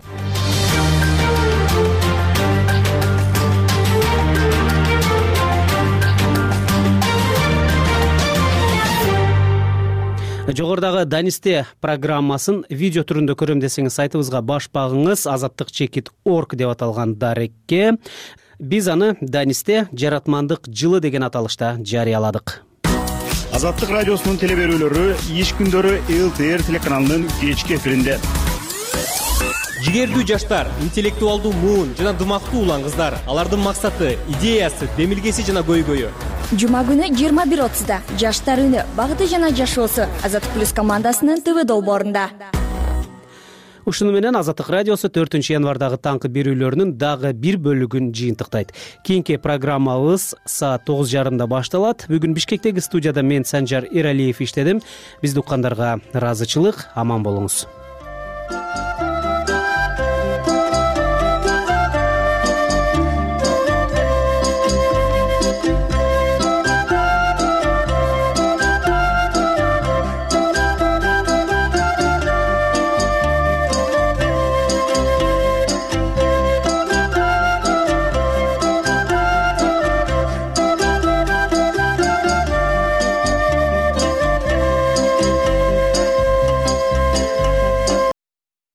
Жогорудагы Данисте программасын видео түрүндө көрөм десеңиз сайтыбызга баш багыңыз азаттык чекит орг деп аталган дарекке. Биз аны Данисте жаратмандык жылы деген аталышта жарыяладык. Азаттык радиосунун телеберүүлөрү иш күндөрү эл тэ эр телеканалынын кечки эфиринде. Жигердүү жаштар, интеллектуалдуу муун жана дымактуу улан кыздар, алардын максаты, идеясы, демилгеси жана көйгөйү. Жума күнү жыйырма бир отузда жаштар үнү багыты жана жашоосу Азаттык плюс командасынын ТВ долбоорунда. Ушуну менен Азаттык радиосу төртүнчү январдагы таңкы берүүлөрүнүн дагы бир бөлүгүн жыйынтыктайт. Кийинки программабыз саат тогуз жарымда башталат. Бүгүн Бишкектеги студияда мен Санжар Эралиев иштедим. Бизди уккандарга ыраазычылык, аман болуңуз.